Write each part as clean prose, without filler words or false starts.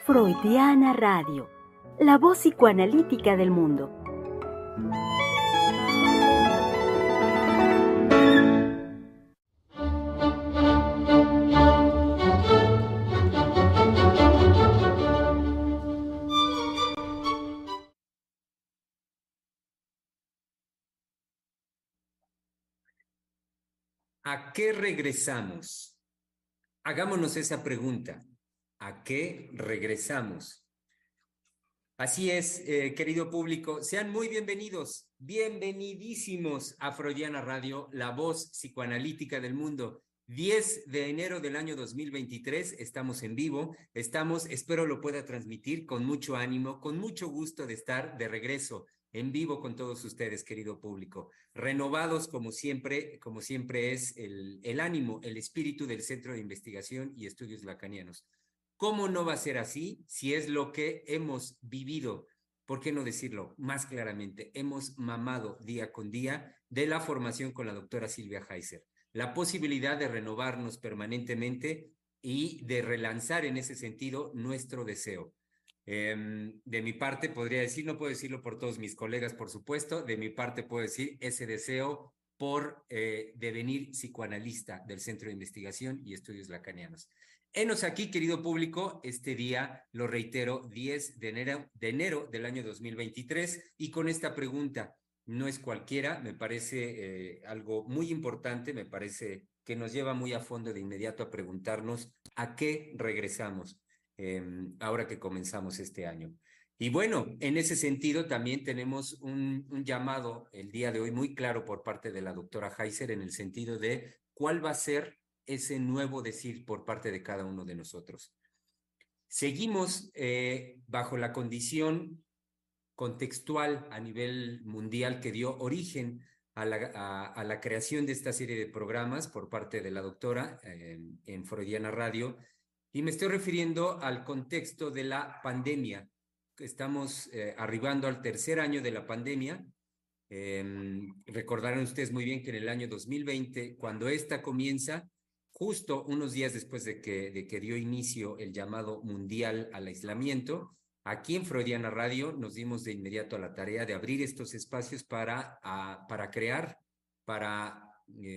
Freudiana Radio, la voz psicoanalítica del mundo. ¿A qué regresamos? Hagámonos esa pregunta. ¿A qué regresamos? Así es, querido público, sean muy bienvenidos, bienvenidísimos a Freudiana Radio, la voz psicoanalítica del mundo. 10 de enero del año 2023, estamos en vivo, espero lo pueda transmitir con mucho ánimo, con mucho gusto de estar de regreso en vivo con todos ustedes, querido público. Renovados como siempre es el ánimo, el espíritu del Centro de Investigación y Estudios Lacanianos. ¿Cómo no va a ser así si es lo que hemos vivido? ¿Por qué no decirlo más claramente? Hemos mamado día con día de la formación con la doctora Silvia Heiser. La posibilidad de renovarnos permanentemente y de relanzar en ese sentido nuestro deseo. De mi parte podría decir, no puedo decirlo por todos mis colegas, por supuesto, de mi parte puedo decir ese deseo por devenir psicoanalista del Centro de Investigación y Estudios Lacanianos. Henos aquí, querido público, este día, lo reitero, 10 de enero del año 2023, y con esta pregunta, no es cualquiera, me parece algo muy importante, me parece que nos lleva muy a fondo de inmediato a preguntarnos a qué regresamos ahora que comenzamos este año. Y bueno, en ese sentido también tenemos un llamado el día de hoy muy claro por parte de la doctora Heiser en el sentido de cuál va a ser ese nuevo decir por parte de cada uno de nosotros. Seguimos bajo la condición contextual a nivel mundial que dio origen a la creación de esta serie de programas por parte de la doctora en Freudiana Radio, y me estoy refiriendo al contexto de la pandemia. Estamos arribando al tercer año de la pandemia. Recordarán ustedes muy bien que en el año 2020, cuando esta comienza, justo unos días después de que dio inicio el llamado mundial al aislamiento, aquí en Freudiana Radio nos dimos de inmediato a la tarea de abrir estos espacios para crear, para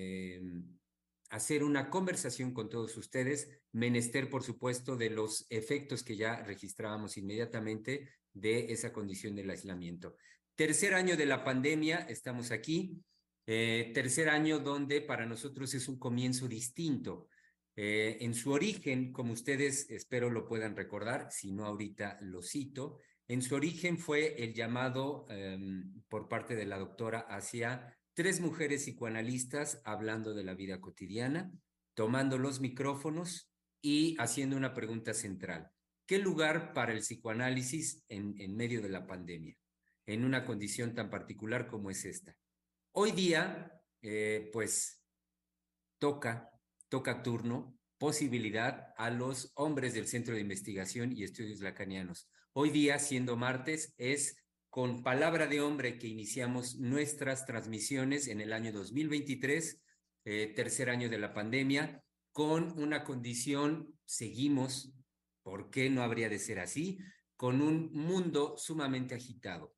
hacer una conversación con todos ustedes, menester, por supuesto, de los efectos que ya registrábamos inmediatamente de esa condición del aislamiento. Tercer año de la pandemia, estamos aquí. Tercer año donde para nosotros es un comienzo distinto. En su origen, como ustedes espero lo puedan recordar, si no ahorita lo cito, en su origen fue el llamado por parte de la doctora hacia 3 mujeres psicoanalistas hablando de la vida cotidiana, tomando los micrófonos y haciendo una pregunta central. ¿Qué lugar para el psicoanálisis en medio de la pandemia, en una condición tan particular como es esta? Hoy día, pues, toca turno, posibilidad a los hombres del Centro de Investigación y Estudios Lacanianos. Hoy día, siendo martes, es con palabra de hombre que iniciamos nuestras transmisiones en el año 2023, tercer año de la pandemia, con una condición, seguimos, ¿por qué no habría de ser así? Con un mundo sumamente agitado.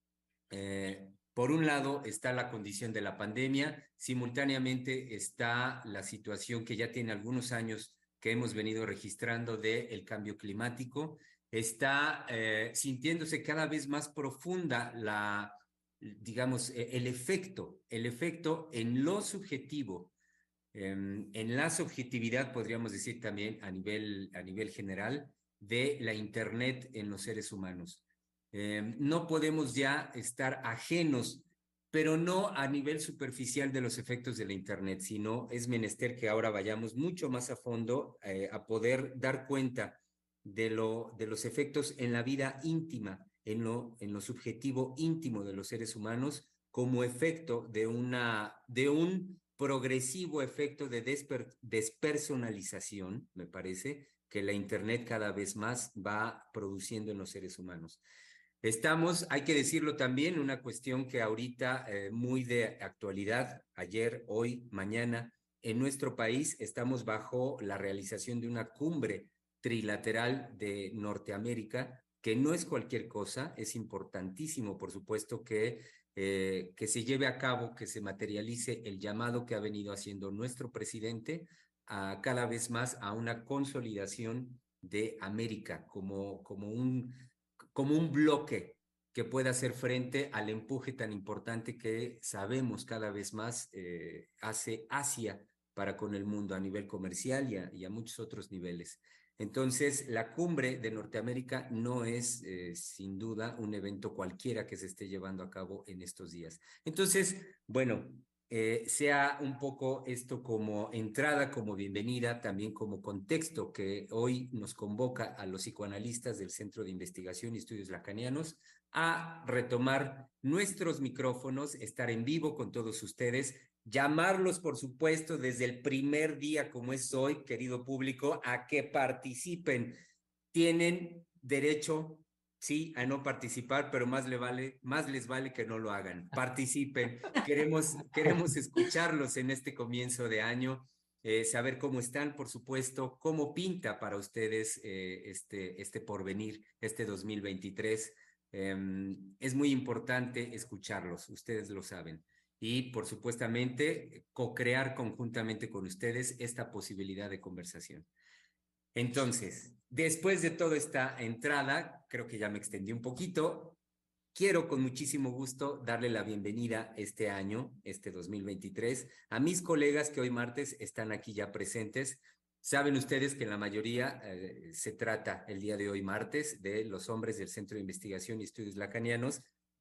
Por un lado está la condición de la pandemia, simultáneamente está la situación que ya tiene algunos años que hemos venido registrando del cambio climático, está sintiéndose cada vez más profunda digamos, el efecto en lo subjetivo, en la subjetividad, podríamos decir también a nivel general, de la Internet en los seres humanos. No podemos ya estar ajenos, pero no a nivel superficial de los efectos de la Internet, sino es menester que ahora vayamos mucho más a fondo a poder dar cuenta de los efectos en la vida íntima, en lo subjetivo íntimo de los seres humanos, como efecto de un progresivo efecto de despersonalización, me parece, que la Internet cada vez más va produciendo en los seres humanos. Estamos, hay que decirlo también, una cuestión que ahorita muy de actualidad, ayer, hoy, mañana, en nuestro país estamos bajo la realización de una cumbre trilateral de Norteamérica, que no es cualquier cosa, es importantísimo, por supuesto, que se lleve a cabo, que se materialice el llamado que ha venido haciendo nuestro presidente a cada vez más a una consolidación de América como un bloque que pueda hacer frente al empuje tan importante que sabemos cada vez más hace Asia para con el mundo a nivel comercial y a muchos otros niveles. Entonces, la cumbre de Norteamérica no es, sin duda, un evento cualquiera que se esté llevando a cabo en estos días. Entonces, bueno, sea un poco esto como entrada, como bienvenida, también como contexto que hoy nos convoca a los psicoanalistas del Centro de Investigación y Estudios Lacanianos a retomar nuestros micrófonos, estar en vivo con todos ustedes, llamarlos, por supuesto, desde el primer día, como es hoy, querido público, a que participen. Tienen derecho, sí, a no participar, pero más les vale que no lo hagan. Participen. Queremos escucharlos en este comienzo de año, saber cómo están, por supuesto, cómo pinta para ustedes este porvenir, este 2023. Es muy importante escucharlos, ustedes lo saben. Y, por supuestamente, co-crear conjuntamente con ustedes esta posibilidad de conversación. Entonces, después de toda esta entrada, creo que ya me extendí un poquito, quiero con muchísimo gusto darle la bienvenida este año, este 2023, a mis colegas que hoy martes están aquí ya presentes. Saben ustedes que en la mayoría se trata el día de hoy martes de los hombres del Centro de Investigación y Estudios Lacanianos.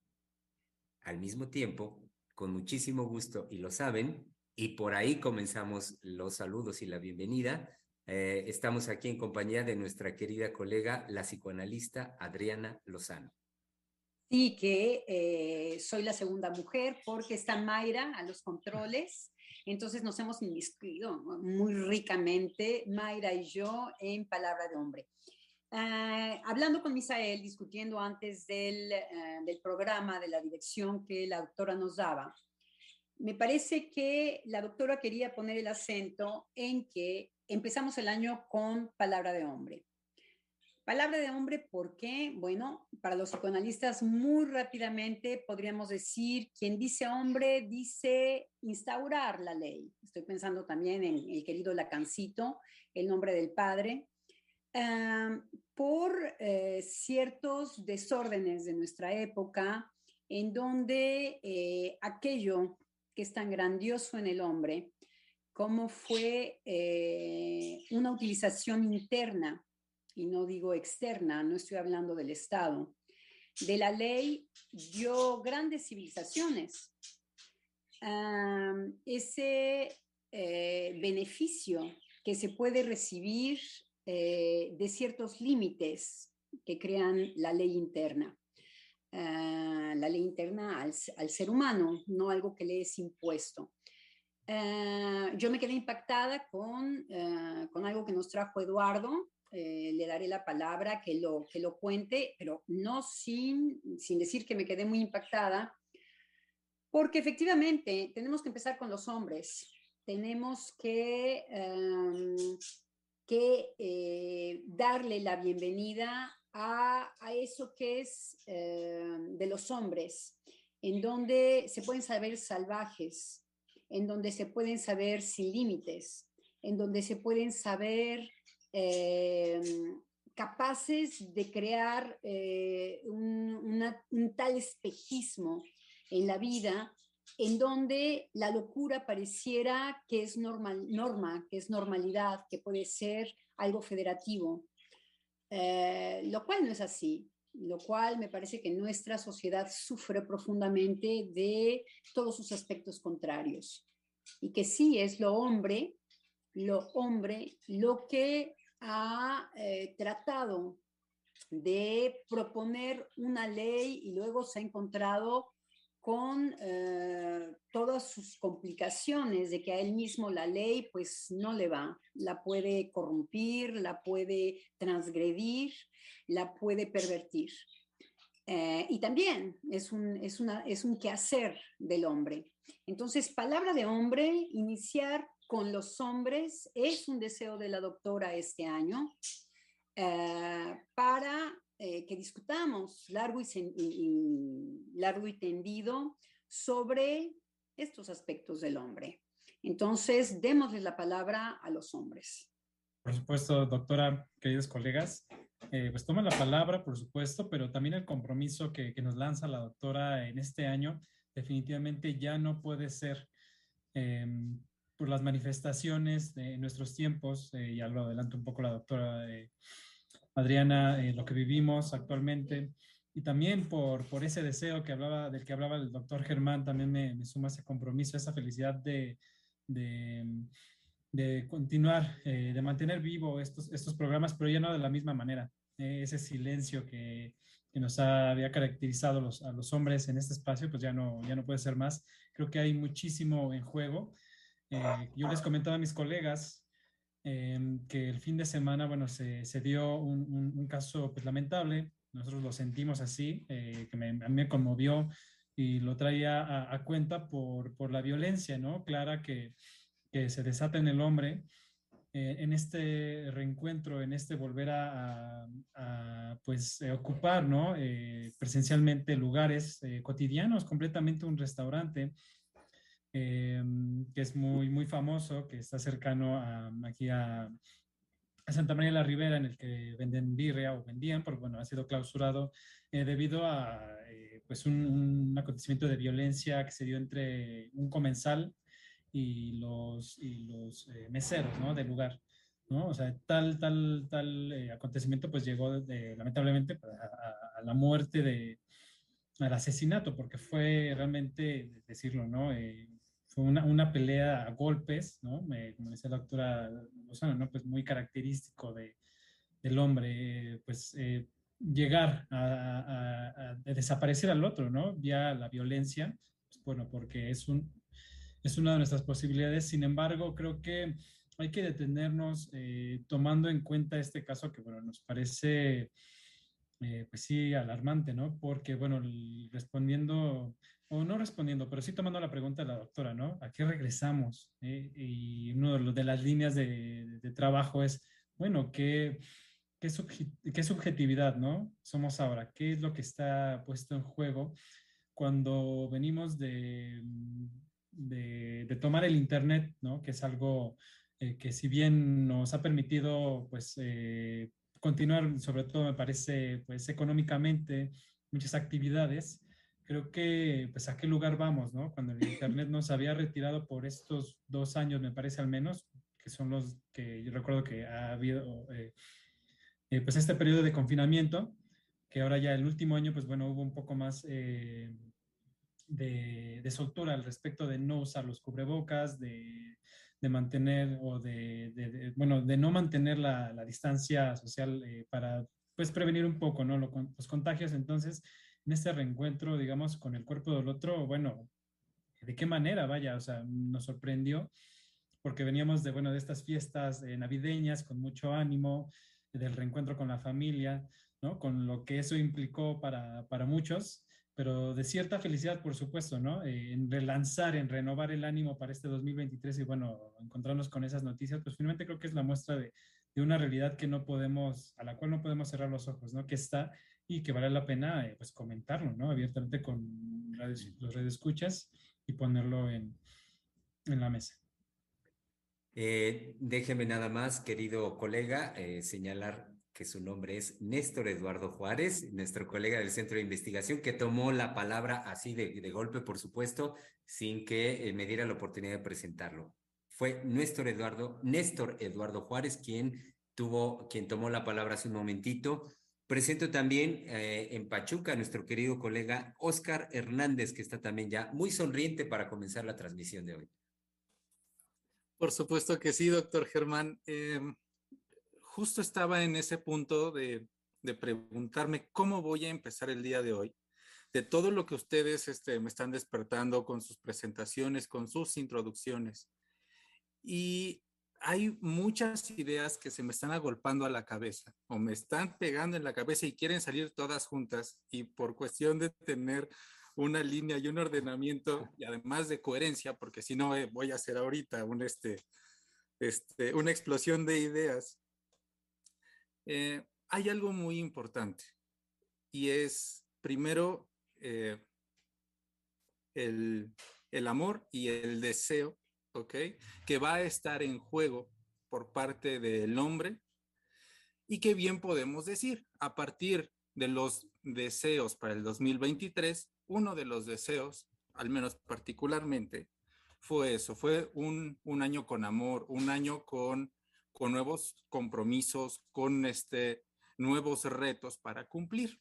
Al mismo tiempo, con muchísimo gusto, y lo saben, y por ahí comenzamos los saludos y la bienvenida. Estamos aquí en compañía de nuestra querida colega, la psicoanalista Adriana Lozano. Sí, que soy la segunda mujer porque está Mayra a los controles, entonces nos hemos inmiscuido muy ricamente, Mayra y yo, en Palabra de Hombre. Hablando con Misael, discutiendo antes del programa, de la dirección que la doctora nos daba, me parece que la doctora quería poner el acento en que empezamos el año con Palabra de Hombre. Palabra de hombre, ¿por qué? Bueno, para los psicoanalistas muy rápidamente podríamos decir, quien dice hombre dice instaurar la ley. Estoy pensando también en el querido Lacancito, el nombre del padre. Por ciertos desórdenes de nuestra época, en donde aquello que es tan grandioso en el hombre, como fue una utilización interna, y no digo externa, no estoy hablando del Estado, de la ley dio grandes civilizaciones. Ese beneficio que se puede recibir de ciertos límites que crean la ley interna. La ley interna al ser humano, no algo que le es impuesto. Yo me quedé impactada con algo que nos trajo Eduardo. Le daré la palabra que lo cuente, pero no sin decir que me quedé muy impactada, porque efectivamente tenemos que empezar con los hombres. Tenemos que darle la bienvenida a eso que es de los hombres, en donde se pueden saber salvajes, en donde se pueden saber sin límites, en donde se pueden saber capaces de crear un tal espejismo en la vida, en donde la locura pareciera que es norma, que es normalidad, que puede ser algo federativo, lo cual no es así, lo cual me parece que nuestra sociedad sufre profundamente de todos sus aspectos contrarios, y que sí es lo hombre lo que ha tratado de proponer una ley y luego se ha encontrado con todas sus complicaciones de que a él mismo la ley pues no le va, la puede corrompir, la puede transgredir, la puede pervertir. Y también es un quehacer del hombre. Entonces, palabra de hombre, iniciar con los hombres es un deseo de la doctora este año. para que discutamos largo y tendido sobre estos aspectos del hombre. Entonces, démosle la palabra a los hombres. Por supuesto, doctora, queridos colegas, pues toma la palabra, por supuesto, pero también el compromiso que nos lanza la doctora en este año definitivamente ya no puede ser eh, por las manifestaciones de nuestros tiempos, ya lo adelantó un poco la doctora Adriana, lo que vivimos actualmente, y también por ese deseo del que hablaba el doctor Germán, también me suma ese compromiso, esa felicidad de, de continuar, de mantener vivo estos programas, pero ya no de la misma manera. Ese silencio que nos había caracterizado a los hombres en este espacio, pues ya no puede ser más. Creo que hay muchísimo en juego. Yo les comentaba a mis colegas que el fin de semana, bueno, se dio un caso pues, lamentable. Nosotros lo sentimos así, a mí me conmovió y lo traía a cuenta por la violencia, ¿no? Clara que se desata en el hombre en este reencuentro, en este volver pues, ocupar, ¿no? Presencialmente lugares cotidianos, completamente un restaurante que es muy famoso, que está cercano aquí a Santa María de la Ribera, en el que venden birria o vendían, porque bueno, ha sido clausurado debido a pues un acontecimiento de violencia que se dio entre un comensal y los meseros, ¿no? Del lugar, ¿no? O sea, tal acontecimiento pues llegó lamentablemente a la muerte al asesinato, porque fue realmente, decirlo, ¿no? Fue una pelea a golpes, ¿no? Como decía la doctora Lozano, ¿no? Pues muy característico del hombre, pues llegar a desaparecer al otro, ¿no? Vía la violencia, pues, bueno, porque es una de nuestras posibilidades. Sin embargo, creo que hay que detenernos tomando en cuenta este caso que, bueno, nos parece, pues sí, alarmante, ¿no? Porque, bueno, respondiendo, o no respondiendo, pero sí tomando la pregunta de la doctora, ¿no? ¿A qué regresamos? Y una de las líneas de trabajo es, bueno, ¿qué subjetividad, ¿no? Somos ahora, ¿qué es lo que está puesto en juego cuando venimos de tomar el Internet, ¿no? Que es algo que si bien nos ha permitido, pues, continuar, sobre todo me parece, pues, económicamente, muchas actividades, creo que, pues, ¿a qué lugar vamos, ¿no? Cuando el Internet nos había retirado por estos 2 años, me parece al menos, que son los que yo recuerdo que ha habido, pues, este periodo de confinamiento, que ahora ya el último año, pues, bueno, hubo un poco más de soltura al respecto de no usar los cubrebocas, de mantener o bueno, de no mantener la distancia social para pues prevenir un poco, ¿no? Los contagios. Entonces, en este reencuentro, digamos, con el cuerpo del otro, bueno, ¿de qué manera? Vaya, o sea, nos sorprendió porque veníamos de, bueno, de estas fiestas navideñas con mucho ánimo, del reencuentro con la familia, ¿no? Con lo que eso implicó para muchos, pero de cierta felicidad, por supuesto, ¿no? En relanzar, en renovar el ánimo para este 2023 y, bueno, encontrarnos con esas noticias, pues finalmente creo que es la muestra de una realidad que no podemos, a la cual no podemos cerrar los ojos, ¿no? Que está y que vale la pena, pues, comentarlo, ¿no? Abiertamente con los radioescuchas y ponerlo en la mesa. Déjeme nada más, querido colega, señalar que su nombre es Néstor Eduardo Juárez, nuestro colega del Centro de Investigación, que tomó la palabra así de golpe, por supuesto, sin que me diera la oportunidad de presentarlo. Fue Néstor Eduardo Juárez quien tomó la palabra hace un momentito. Presento también en Pachuca a nuestro querido colega Óscar Hernández, que está también ya muy sonriente para comenzar la transmisión de hoy. Por supuesto que sí, doctor Germán. Justo estaba en ese punto de preguntarme cómo voy a empezar el día de hoy, de todo lo que ustedes me están despertando con sus presentaciones, con sus introducciones. Y hay muchas ideas que se me están agolpando a la cabeza o me están pegando en la cabeza y quieren salir todas juntas. Y por cuestión de tener una línea y un ordenamiento y además de coherencia, porque si no voy a hacer ahorita una explosión de ideas. Hay algo muy importante y es primero el amor y el deseo, ¿ok? Que va a estar en juego por parte del hombre y que bien podemos decir, a partir de los deseos para el 2023, uno de los deseos, al menos particularmente, fue eso, fue un año con amor, un año con nuevos compromisos, con nuevos retos para cumplir.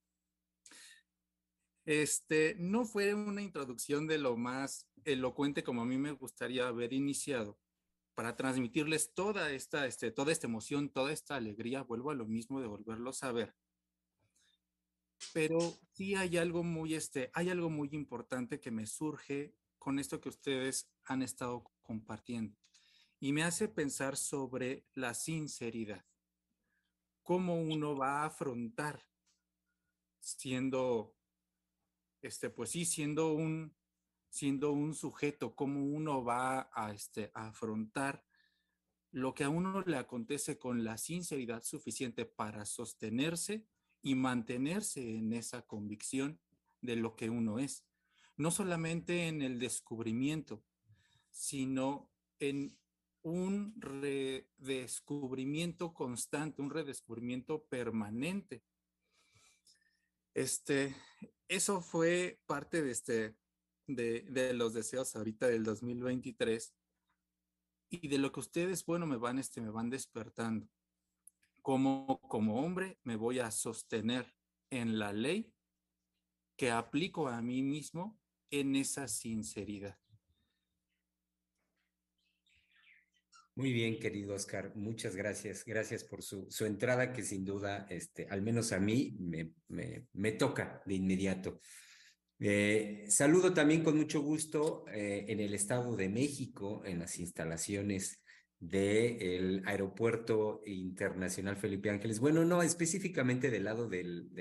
No fue una introducción de lo más elocuente como a mí me gustaría haber iniciado para transmitirles toda esta emoción, toda esta alegría. Vuelvo a lo mismo de volverlos a ver. Pero sí hay algo muy importante que me surge con esto que ustedes han estado compartiendo y me hace pensar sobre la sinceridad. Cómo uno va a afrontar siendo pues sí, siendo un sujeto, cómo uno va a afrontar lo que a uno le acontece con la sinceridad suficiente para sostenerse y mantenerse en esa convicción de lo que uno es. No solamente en el descubrimiento, sino en un redescubrimiento constante, un redescubrimiento permanente. Eso fue parte de los deseos ahorita del 2023 y de lo que ustedes, bueno, me van despertando. Como hombre me voy a sostener en la ley que aplico a mí mismo en esa sinceridad. Muy bien, querido Oscar, muchas gracias. Gracias por su entrada, que sin duda, al menos a mí, me toca de inmediato. Saludo también con mucho gusto en el Estado de México, en las instalaciones del Aeropuerto Internacional Felipe Ángeles. Bueno, no, específicamente del lado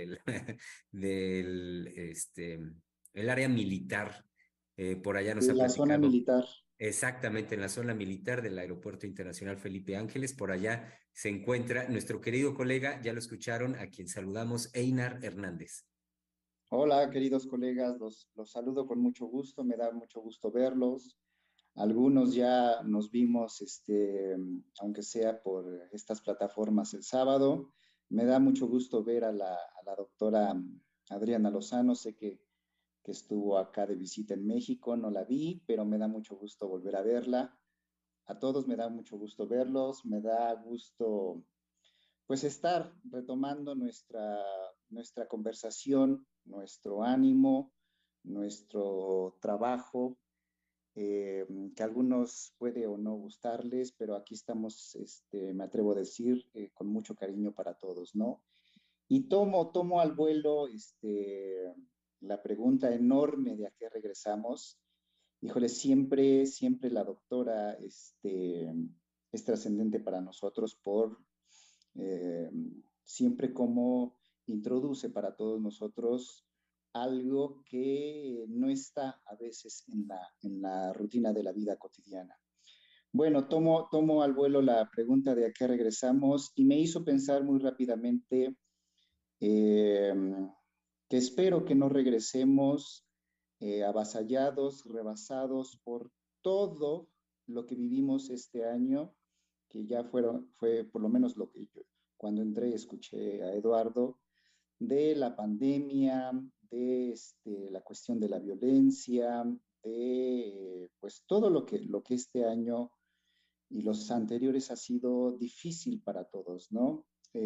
el área militar. Por allá nos De ha la zona platicado. militar. Exactamente, en la zona militar del Aeropuerto Internacional Felipe Ángeles. Por allá se encuentra nuestro querido colega, ya lo escucharon, a quien saludamos, Einar Hernández. Hola, queridos colegas, los saludo con mucho gusto, me da mucho gusto verlos. Algunos ya nos vimos, aunque sea por estas plataformas el sábado. Me da mucho gusto ver a la doctora Adriana Lozano. Sé que estuvo acá de visita en México, no la vi, pero me da mucho gusto volver a verla. A todos me da mucho gusto verlos, me da gusto pues estar retomando nuestra conversación, nuestro ánimo, nuestro trabajo, que a algunos puede o no gustarles, pero aquí estamos, me atrevo a decir, con mucho cariño para todos, ¿no? Y tomo al vuelo la pregunta enorme de a qué regresamos. Híjole, siempre la doctora es trascendente para nosotros por eh, siempre como introduce para todos nosotros algo que no está a veces en la rutina de la vida cotidiana. Bueno, tomo al vuelo la pregunta de a qué regresamos y me hizo pensar muy rápidamente eh, que espero que no regresemos avasallados, rebasados por todo lo que vivimos este año, que ya fue por lo menos lo que yo cuando entré escuché a Eduardo, de la pandemia, de la cuestión de la violencia, de pues todo lo que este año y los anteriores ha sido difícil para todos, ¿no?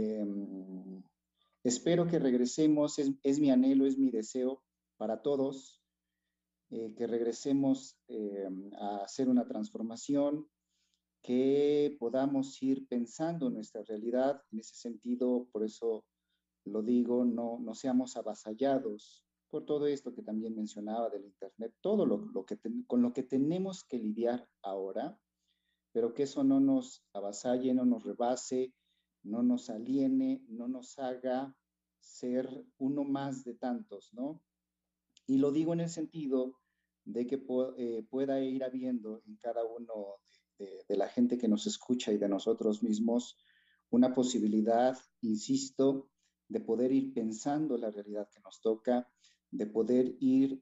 Espero que regresemos, es mi anhelo, es mi deseo para todos, que regresemos a hacer una transformación, que podamos ir pensando en nuestra realidad. En ese sentido, por eso lo digo, no seamos avasallados por todo esto que también mencionaba del Internet, todo con lo que tenemos que lidiar ahora, pero que eso no nos avasalle, no nos rebase, no nos aliene, no nos haga ser uno más de tantos, ¿no? Y lo digo en el sentido de que pueda ir habiendo en cada uno de la gente que nos escucha y de nosotros mismos una posibilidad, insisto, de poder ir pensando la realidad que nos toca, de poder ir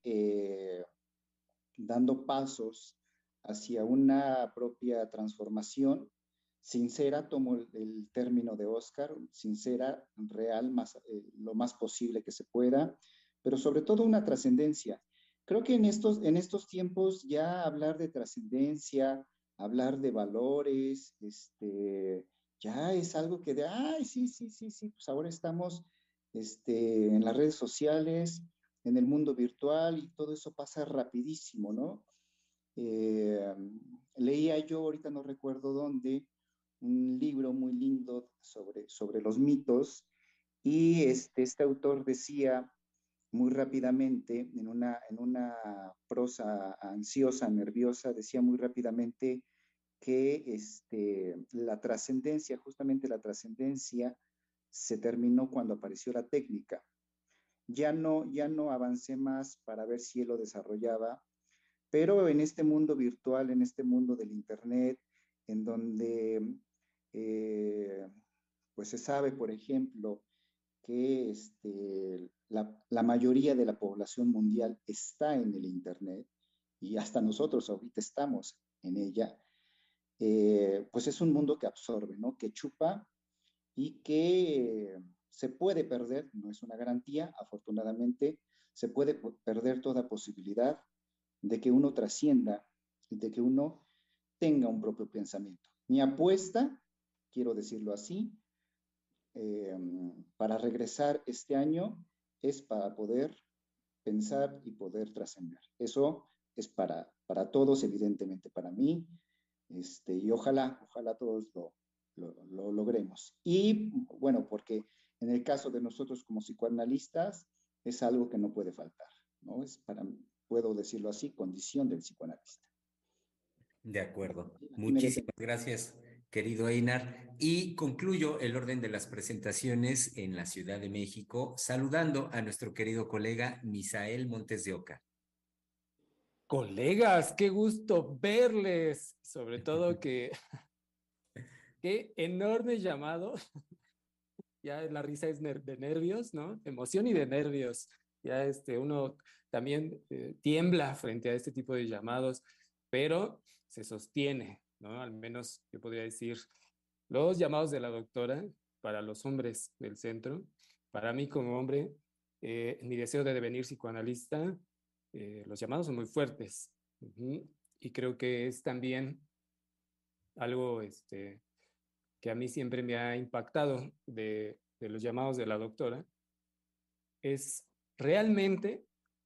dando pasos hacia una propia transformación sincera, tomo el término de Oscar, sincera, real, lo más posible que se pueda, pero sobre todo una trascendencia. Creo que en estos tiempos ya hablar de trascendencia, hablar de valores, ya es algo que ay, sí, pues ahora estamos en las redes sociales, en el mundo virtual y todo eso pasa rapidísimo, ¿no? Eh, Leía yo, ahorita no recuerdo dónde, un libro muy lindo sobre los mitos y este autor decía muy rápidamente, en una prosa ansiosa, nerviosa, decía muy rápidamente que la trascendencia, justamente la trascendencia, se terminó cuando apareció la técnica. Ya no avancé más para ver si él lo desarrollaba, pero en este mundo virtual, en este mundo del Internet, en donde pues se sabe, por ejemplo, que la mayoría de la población mundial está en el Internet y hasta nosotros ahorita estamos en ella, pues es un mundo que absorbe, ¿no? Que chupa y que se puede perder, no es una garantía, afortunadamente, se puede perder toda posibilidad de que uno trascienda, de que uno tenga un propio pensamiento. Mi apuesta, quiero decirlo así, eh, para regresar este año es para poder pensar y poder trascender. Eso es para todos, evidentemente para mí, y ojalá todos lo logremos. Y bueno, porque en el caso de nosotros como psicoanalistas es algo que no puede faltar, ¿no? Es para, puedo decirlo así, condición del psicoanalista. De acuerdo. Aquí me detengo. Muchísimas gracias, querido Einar. Y concluyo el orden de las presentaciones en la Ciudad de México, saludando a nuestro querido colega Misael Montes de Oca. Colegas, qué gusto verles, sobre todo que qué enorme llamado. Ya la risa es de nervios, ¿no? De emoción y de nervios. Ya uno también tiembla frente a este tipo de llamados, pero se sostiene, ¿no? Al menos yo podría decir los llamados de la doctora para los hombres del centro. Para mí como hombre, mi deseo de devenir psicoanalista, los llamados son muy fuertes. Y creo que es también algo que a mí siempre me ha impactado de los llamados de la doctora, es realmente,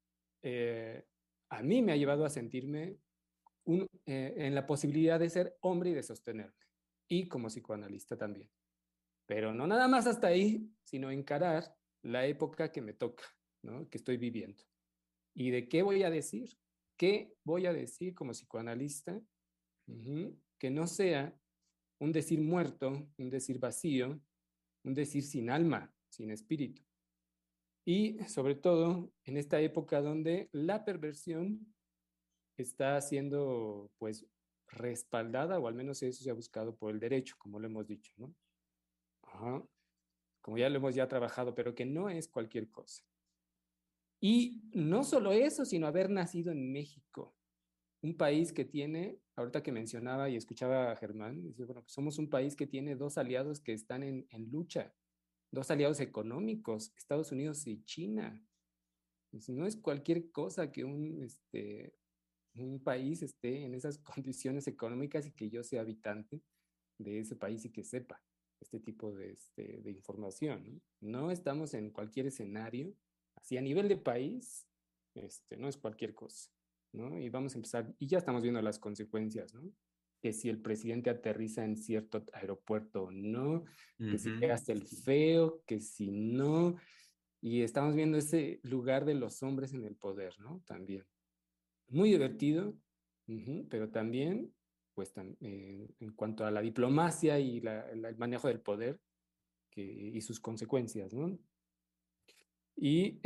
a mí me ha llevado a sentirme en la posibilidad de ser hombre y de sostenerme, y como psicoanalista también. Pero no nada más hasta ahí, sino encarar la época que me toca, ¿no? Que estoy viviendo. ¿Y de qué voy a decir? ¿Qué voy a decir como psicoanalista? Que no sea un decir muerto, un decir vacío, un decir sin alma, sin espíritu. Y sobre todo en esta época donde la perversión está siendo pues respaldada, o al menos eso se ha buscado por el derecho, como lo hemos dicho, ¿no? Ajá. Como ya lo hemos ya trabajado, pero que no es cualquier cosa. Y no solo eso, sino haber nacido en México, un país que tiene, ahorita que mencionaba y escuchaba a Germán, dice, bueno, pues somos un país que tiene dos aliados que están en lucha, dos aliados económicos, Estados Unidos y China. Pues no es cualquier cosa que un país esté en esas condiciones económicas y que yo sea habitante de ese país y que sepa este tipo de información, ¿no? No estamos en cualquier escenario, así a nivel de país, no es cualquier cosa, ¿no? Y vamos a empezar, y ya estamos viendo las consecuencias, ¿no? Que si el presidente aterriza en cierto aeropuerto o no, que si pegas el feo, que si no, y estamos viendo ese lugar de los hombres en el poder, ¿no? También. Muy divertido, pero también, pues, en cuanto a la diplomacia y el manejo del poder y sus consecuencias, ¿no? Y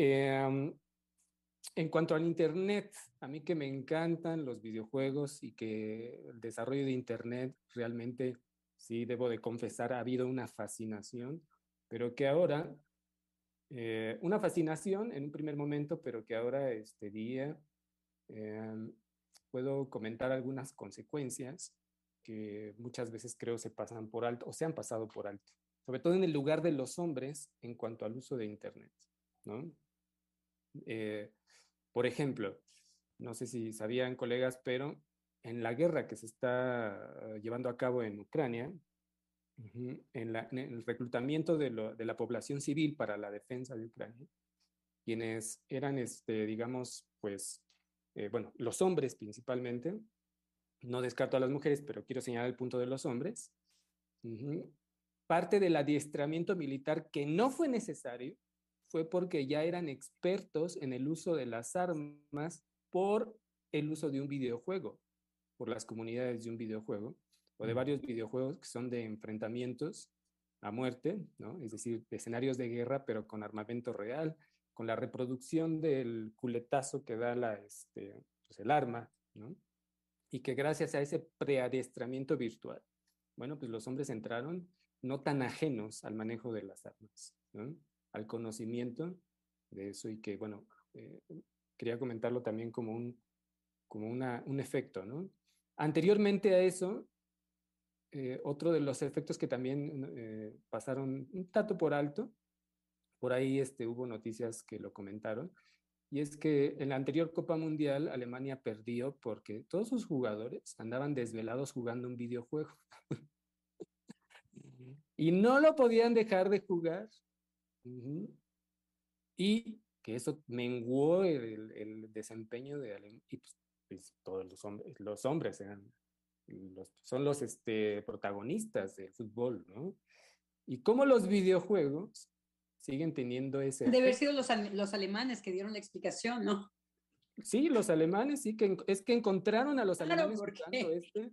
en cuanto al Internet, a mí que me encantan los videojuegos y que el desarrollo de Internet realmente sí debo de confesar, ha habido una fascinación, pero que ahora, una fascinación en un primer momento, pero que ahora este día puedo comentar algunas consecuencias que muchas veces creo se pasan por alto o se han pasado por alto, sobre todo en el lugar de los hombres en cuanto al uso de Internet, ¿no? Eh, por ejemplo, no sé si sabían, colegas, pero en la guerra que se está llevando a cabo en Ucrania, en el reclutamiento de la población civil para la defensa de Ucrania, quienes eran, digamos, pues, bueno, los hombres principalmente, no descarto a las mujeres, pero quiero señalar el punto de los hombres, parte del adiestramiento militar que no fue necesario fue porque ya eran expertos en el uso de las armas por el uso de un videojuego, por las comunidades de un videojuego o de varios videojuegos que son de enfrentamientos a muerte, ¿no? Es decir, de escenarios de guerra, pero con armamento real, con la reproducción del culetazo que da pues el arma, ¿no? Y que gracias a ese preadiestramiento virtual, bueno, pues los hombres entraron no tan ajenos al manejo de las armas, ¿no? Al conocimiento de eso y que, bueno, quería comentarlo también como un efecto, ¿no? Anteriormente a eso, otro de los efectos que también pasaron un tanto por alto, por ahí hubo noticias que lo comentaron, y es que en la anterior Copa Mundial Alemania perdió porque todos sus jugadores andaban desvelados jugando un videojuego y no lo podían dejar de jugar. Y que eso menguó el desempeño de Alemania. Y pues todos los hombres son los protagonistas del fútbol, ¿no? Y cómo los videojuegos siguen teniendo ese Debe haber efecto. sido los alemanes que dieron la explicación, ¿no? Sí, los alemanes, sí, es que encontraron a los Claro, alemanes jugando porque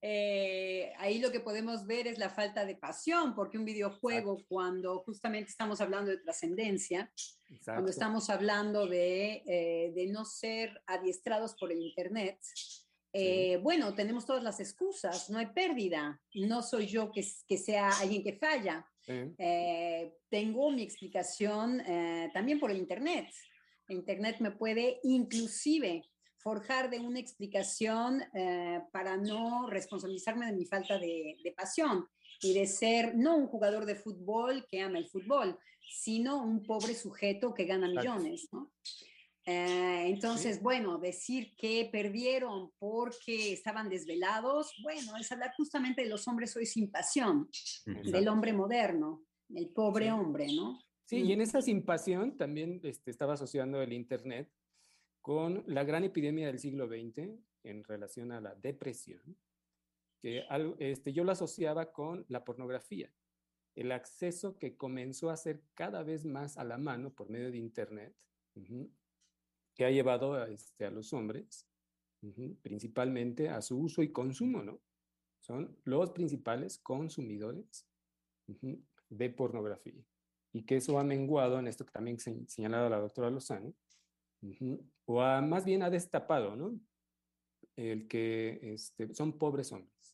ahí lo que podemos ver es la falta de pasión, porque un videojuego, Exacto. cuando justamente estamos hablando de trascendencia, cuando Exacto. estamos hablando de no ser adiestrados por el Internet, Sí. bueno, tenemos todas las excusas, no hay pérdida, no soy yo que sea alguien que falla. Sí. Tengo mi explicación también por el Internet. Internet me puede inclusive forjar de una explicación para no responsabilizarme de mi falta de pasión y de ser no un jugador de fútbol que ama el fútbol, sino un pobre sujeto que gana millones, ¿no? Entonces, Sí. bueno, decir que perdieron porque estaban desvelados, bueno, es hablar justamente de los hombres hoy sin pasión, del Exacto. hombre moderno, el pobre Sí. hombre, ¿no? Sí, y en esa sin pasión también estaba asociando el Internet con la gran epidemia del siglo XX en relación a la depresión, que yo lo asociaba con la pornografía, el acceso que comenzó a ser cada vez más a la mano por medio de Internet, que ha llevado a los hombres principalmente a su uso y consumo, ¿no? Son los principales consumidores de pornografía. Y que eso ha menguado en esto que también señalaba la doctora Lozano, o más bien ha destapado, ¿no? El que son pobres hombres.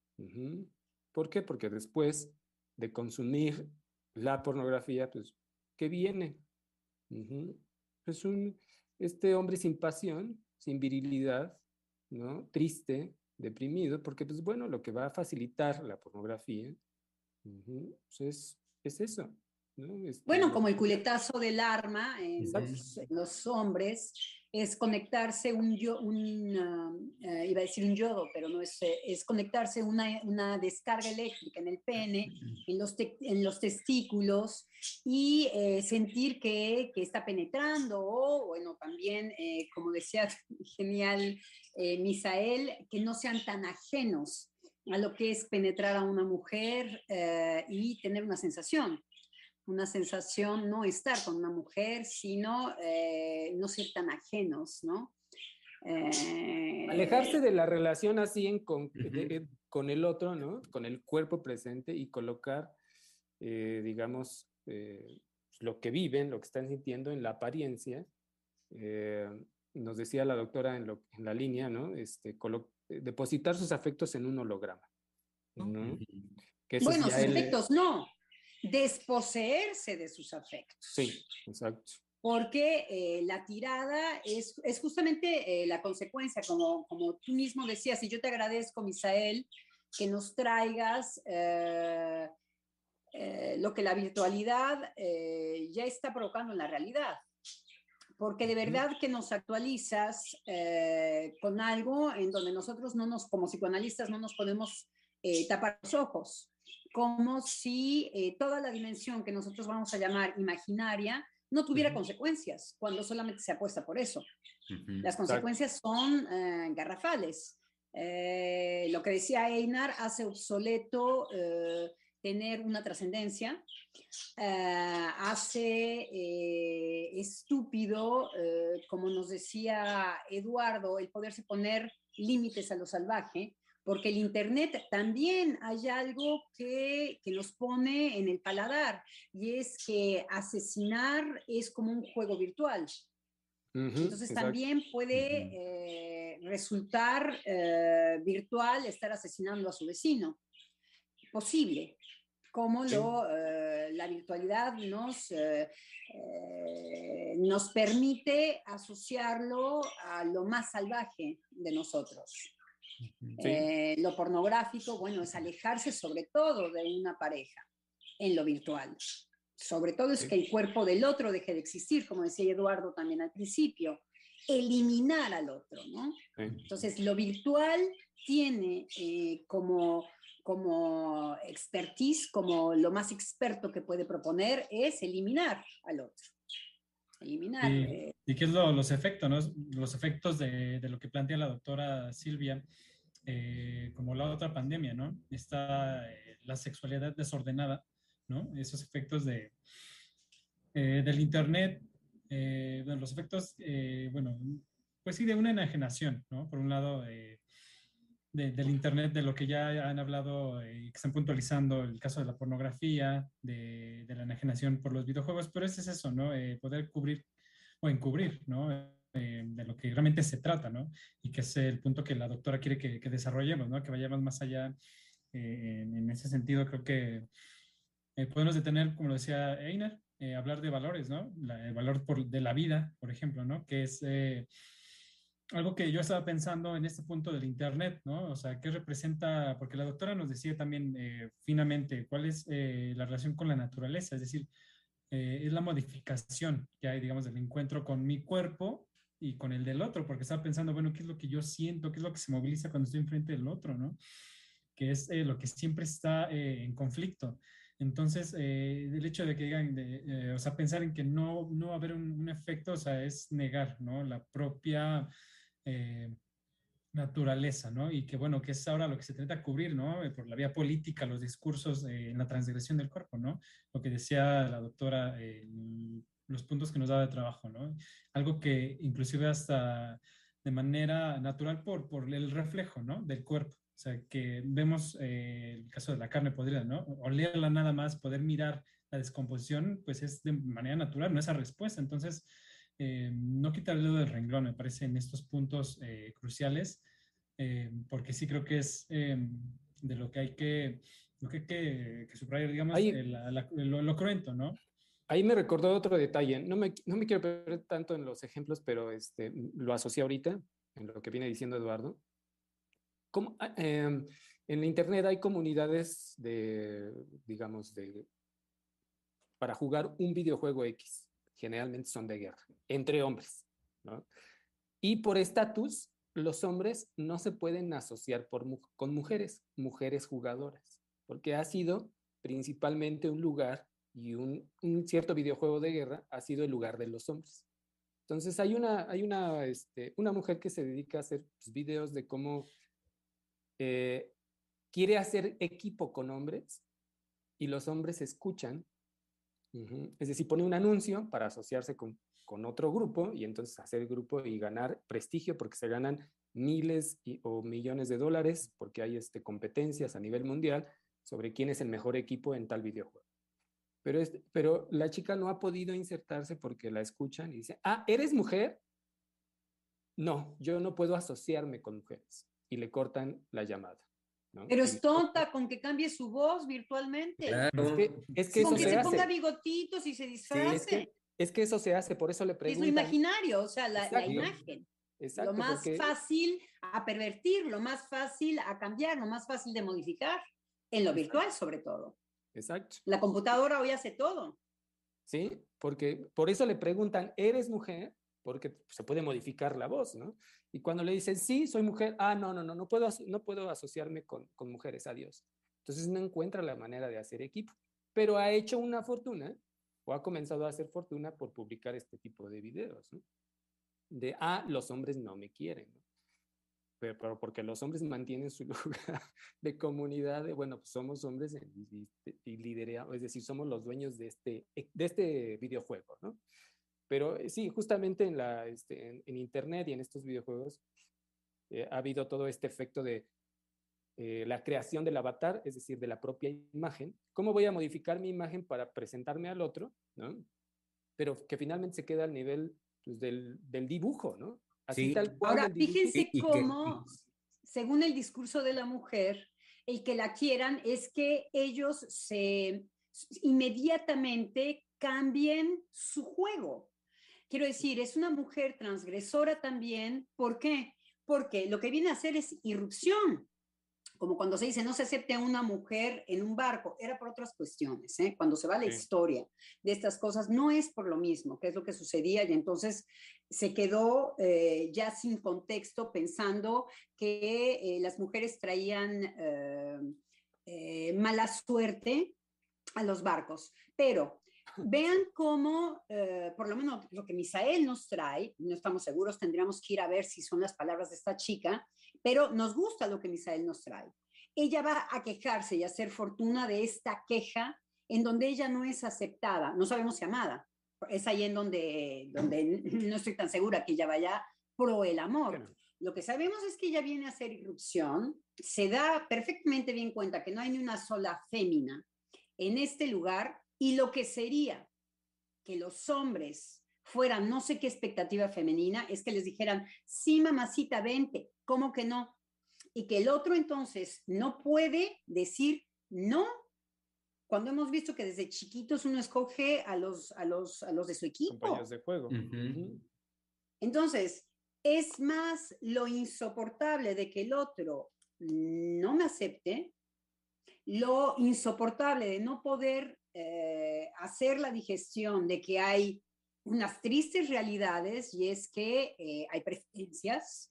¿Por qué? Porque después de consumir la pornografía, pues, ¿qué viene? Es este hombre sin pasión, sin virilidad, ¿no? Triste, deprimido, porque, pues bueno, lo que va a facilitar la pornografía, pues es eso, ¿no? Bueno, como el culetazo del arma en Exacto. los hombres, es conectarse iba a decir un yodo, pero no es, es conectarse una descarga eléctrica en el pene, en los testículos y sentir que está penetrando o, bueno, también, como decía genial Misael, que no sean tan ajenos a lo que es penetrar a una mujer y tener una sensación, no estar con una mujer, sino no ser tan ajenos, ¿no? Alejarse de la relación así con el otro, ¿no? Con el cuerpo presente y colocar, digamos, lo que viven, lo que están sintiendo en la apariencia. Nos decía la doctora en la línea, ¿no? Depositar sus afectos en un holograma. ¿no? Que eso Bueno, es ya sus afectos no, desposeerse de sus afectos. Sí, exacto. Porque la tirada es justamente la consecuencia, como tú mismo decías, y yo te agradezco, Misael, que nos traigas lo que la virtualidad ya está provocando en la realidad. Porque de verdad que nos actualizas con algo en donde nosotros como psicoanalistas no nos podemos tapar los ojos, como si toda la dimensión que nosotros vamos a llamar imaginaria no tuviera consecuencias, cuando solamente se apuesta por eso. Las consecuencias son garrafales. Lo que decía Einar hace obsoleto tener una trascendencia, hace estúpido, como nos decía Eduardo, el poderse poner límites a lo salvaje, porque el Internet también hay algo que nos pone en el paladar, y es que asesinar es como un juego virtual. Entonces también puede resultar virtual estar asesinando a su vecino. Posible. Como la virtualidad nos permite asociarlo a lo más salvaje de nosotros. Lo pornográfico, bueno, es alejarse sobre todo de una pareja en lo virtual. Sobre todo es que el cuerpo del otro deje de existir, como decía Eduardo también al principio. Eliminar al otro, ¿no? Entonces, lo virtual tiene como expertise, como lo más experto que puede proponer es eliminar al otro. Eliminar. ¿Y qué es los efectos, ¿no? Los efectos de lo que plantea la doctora Silvia, como la otra pandemia, ¿no? Está la sexualidad desordenada, ¿no? Esos efectos del Internet, bueno, los efectos, bueno, pues sí, de una enajenación, ¿no? Por un lado, del Internet, de lo que ya han hablado y que están puntualizando el caso de la pornografía, de la enajenación por los videojuegos, pero ese es eso, ¿no? Poder cubrir o encubrir, ¿no? De lo que realmente se trata, ¿no? Y que es el punto que la doctora quiere que desarrollemos, ¿no? Que vayamos más allá en ese sentido. Creo que podemos detener, como lo decía Einar, hablar de valores, ¿no? El valor de la vida, por ejemplo, ¿no? Que es algo que yo estaba pensando en este punto del Internet, ¿no? O sea, ¿qué representa? Porque la doctora nos decía también finamente cuál es la relación con la naturaleza, es decir, es la modificación que hay, digamos, del encuentro con mi cuerpo y con el del otro, porque estaba pensando, bueno, ¿qué es lo que yo siento? ¿Qué es lo que se moviliza cuando estoy enfrente del otro, ¿no? Que es lo que siempre está en conflicto. Entonces, el hecho de que digan, o sea, pensar en que no va a haber un efecto, o sea, es negar, ¿no? La propia naturaleza, ¿no? Y que, bueno, que es ahora lo que se trata de cubrir, ¿no? Por la vía política, los discursos en la transgresión del cuerpo, ¿no? Lo que decía la doctora, los puntos que nos daba de trabajo, ¿no? Algo que inclusive hasta de manera natural por el reflejo, ¿no? Del cuerpo. O sea, que vemos el caso de la carne podrida, ¿no? Olerla nada más, poder mirar la descomposición, pues es de manera natural, no esa respuesta. Entonces, no quitar el dedo del renglón, me parece, en estos puntos cruciales, porque sí creo que es de lo que hay que subrayar, digamos, Ahí, lo cruento, ¿no? ahí me recordó otro detalle. No me quiero perder tanto en los ejemplos, pero lo asocié ahorita en lo que viene diciendo Eduardo. En la Internet hay comunidades digamos, para jugar un videojuego X. Generalmente son de guerra, entre hombres, ¿no? Y por estatus, los hombres no se pueden asociar con mujeres jugadoras, porque ha sido principalmente un lugar y un cierto videojuego de guerra ha sido el lugar de los hombres. Entonces hay una mujer que se dedica a hacer pues, videos de cómo quiere hacer equipo con hombres y los hombres escuchan. Es decir, pone un anuncio para asociarse con otro grupo y entonces hacer el grupo y ganar prestigio porque se ganan miles o millones de dólares porque hay competencias a nivel mundial sobre quién es el mejor equipo en tal videojuego. Pero la chica no ha podido insertarse porque la escuchan y dice, ¿eres mujer? No, yo no puedo asociarme con mujeres. Y le cortan la llamada, ¿no? Pero es tonta con que cambie su voz virtualmente. Claro. Es que Con eso que se se hace. ponga bigotitos y se disfrace. Es que eso se hace, por eso le Es lo preguntan. imaginario, o sea, la Exacto. imagen. Exacto, Lo más porque fácil a pervertir, lo más fácil a cambiar, lo más fácil de modificar, en lo virtual sobre todo. exacto. La computadora hoy hace todo. ¿Sí? Porque por eso le preguntan, ¿eres mujer? Porque se puede modificar la voz, ¿no? Y cuando le dicen, sí, soy mujer, no puedo asociarme con mujeres, adiós. Entonces no encuentra la manera de hacer equipo, pero ha hecho una fortuna, o ha comenzado a hacer fortuna por publicar este tipo de videos, ¿no? De, los hombres no me quieren, ¿no? Pero porque los hombres mantienen su lugar de comunidad, bueno, pues somos hombres y lideramos, es decir, somos los dueños de este videojuego, ¿no? Pero sí, justamente en Internet y en estos videojuegos ha habido todo este efecto de la creación del avatar, es decir, de la propia imagen. ¿Cómo voy a modificar mi imagen para presentarme al otro, ¿no? Pero que finalmente se queda al nivel pues, del dibujo, ¿no? Así Sí. tal cual. Ahora, fíjense Y cómo, según el discurso de la mujer, el que la quieran es que ellos inmediatamente cambien su juego. Quiero decir, es una mujer transgresora también. ¿Por qué? Porque lo que viene a hacer es irrupción. Como cuando se dice no se acepte a una mujer en un barco, era por otras cuestiones, ¿eh? Cuando se va la historia de estas cosas, no es por lo mismo, que es lo que sucedía, y entonces se quedó ya sin contexto pensando que las mujeres traían mala suerte a los barcos. Pero vean cómo, por lo menos lo que Misael nos trae, no estamos seguros, tendríamos que ir a ver si son las palabras de esta chica, pero nos gusta lo que Misael nos trae. Ella va a quejarse y a hacer fortuna de esta queja en donde ella no es aceptada, no sabemos si amada. Es ahí en donde no estoy tan segura que ella vaya pro el amor. Bueno. Lo que sabemos es que ella viene a hacer irrupción, se da perfectamente bien cuenta que no hay ni una sola fémina en este lugar, y lo que sería que los hombres fueran no sé qué expectativa femenina es que les dijeran, sí, mamacita, vente, ¿cómo que no? Y que el otro entonces no puede decir no, cuando hemos visto que desde chiquitos uno escoge a los de su equipo. Compañeros de juego. Uh-huh. Entonces, es más lo insoportable de que el otro no me acepte, lo insoportable de no poder hacer la digestión de que hay unas tristes realidades, y es que hay preferencias,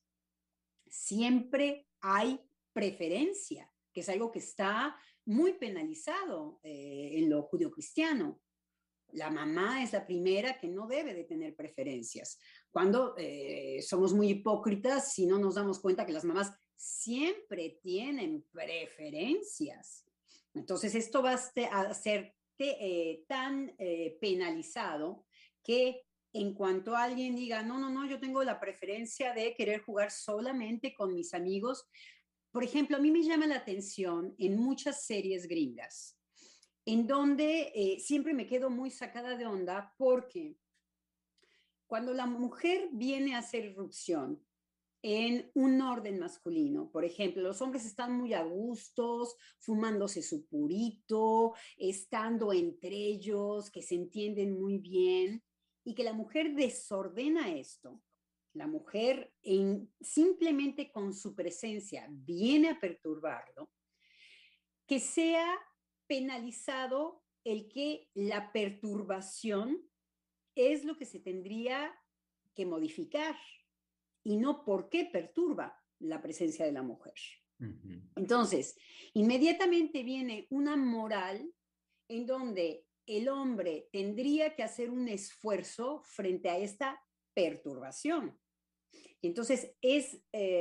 siempre hay preferencia, que es algo que está muy penalizado en lo judio-cristiano. La mamá es la primera que no debe de tener preferencias. Cuando somos muy hipócritas si no nos damos cuenta que las mamás siempre tienen preferencias. Entonces esto va a ser tan penalizado que en cuanto alguien diga, no, yo tengo la preferencia de querer jugar solamente con mis amigos. Por ejemplo, a mí me llama la atención en muchas series gringas, en donde siempre me quedo muy sacada de onda, porque cuando la mujer viene a hacer irrupción en un orden masculino, por ejemplo, los hombres están muy a gustos, fumándose su purito, estando entre ellos, que se entienden muy bien, y que la mujer desordena esto. La mujer simplemente con su presencia viene a perturbarlo, que sea penalizado el que la perturbación es lo que se tendría que modificar y no por qué perturba la presencia de la mujer. Uh-huh. Entonces, inmediatamente viene una moral en donde el hombre tendría que hacer un esfuerzo frente a esta perturbación. Entonces, es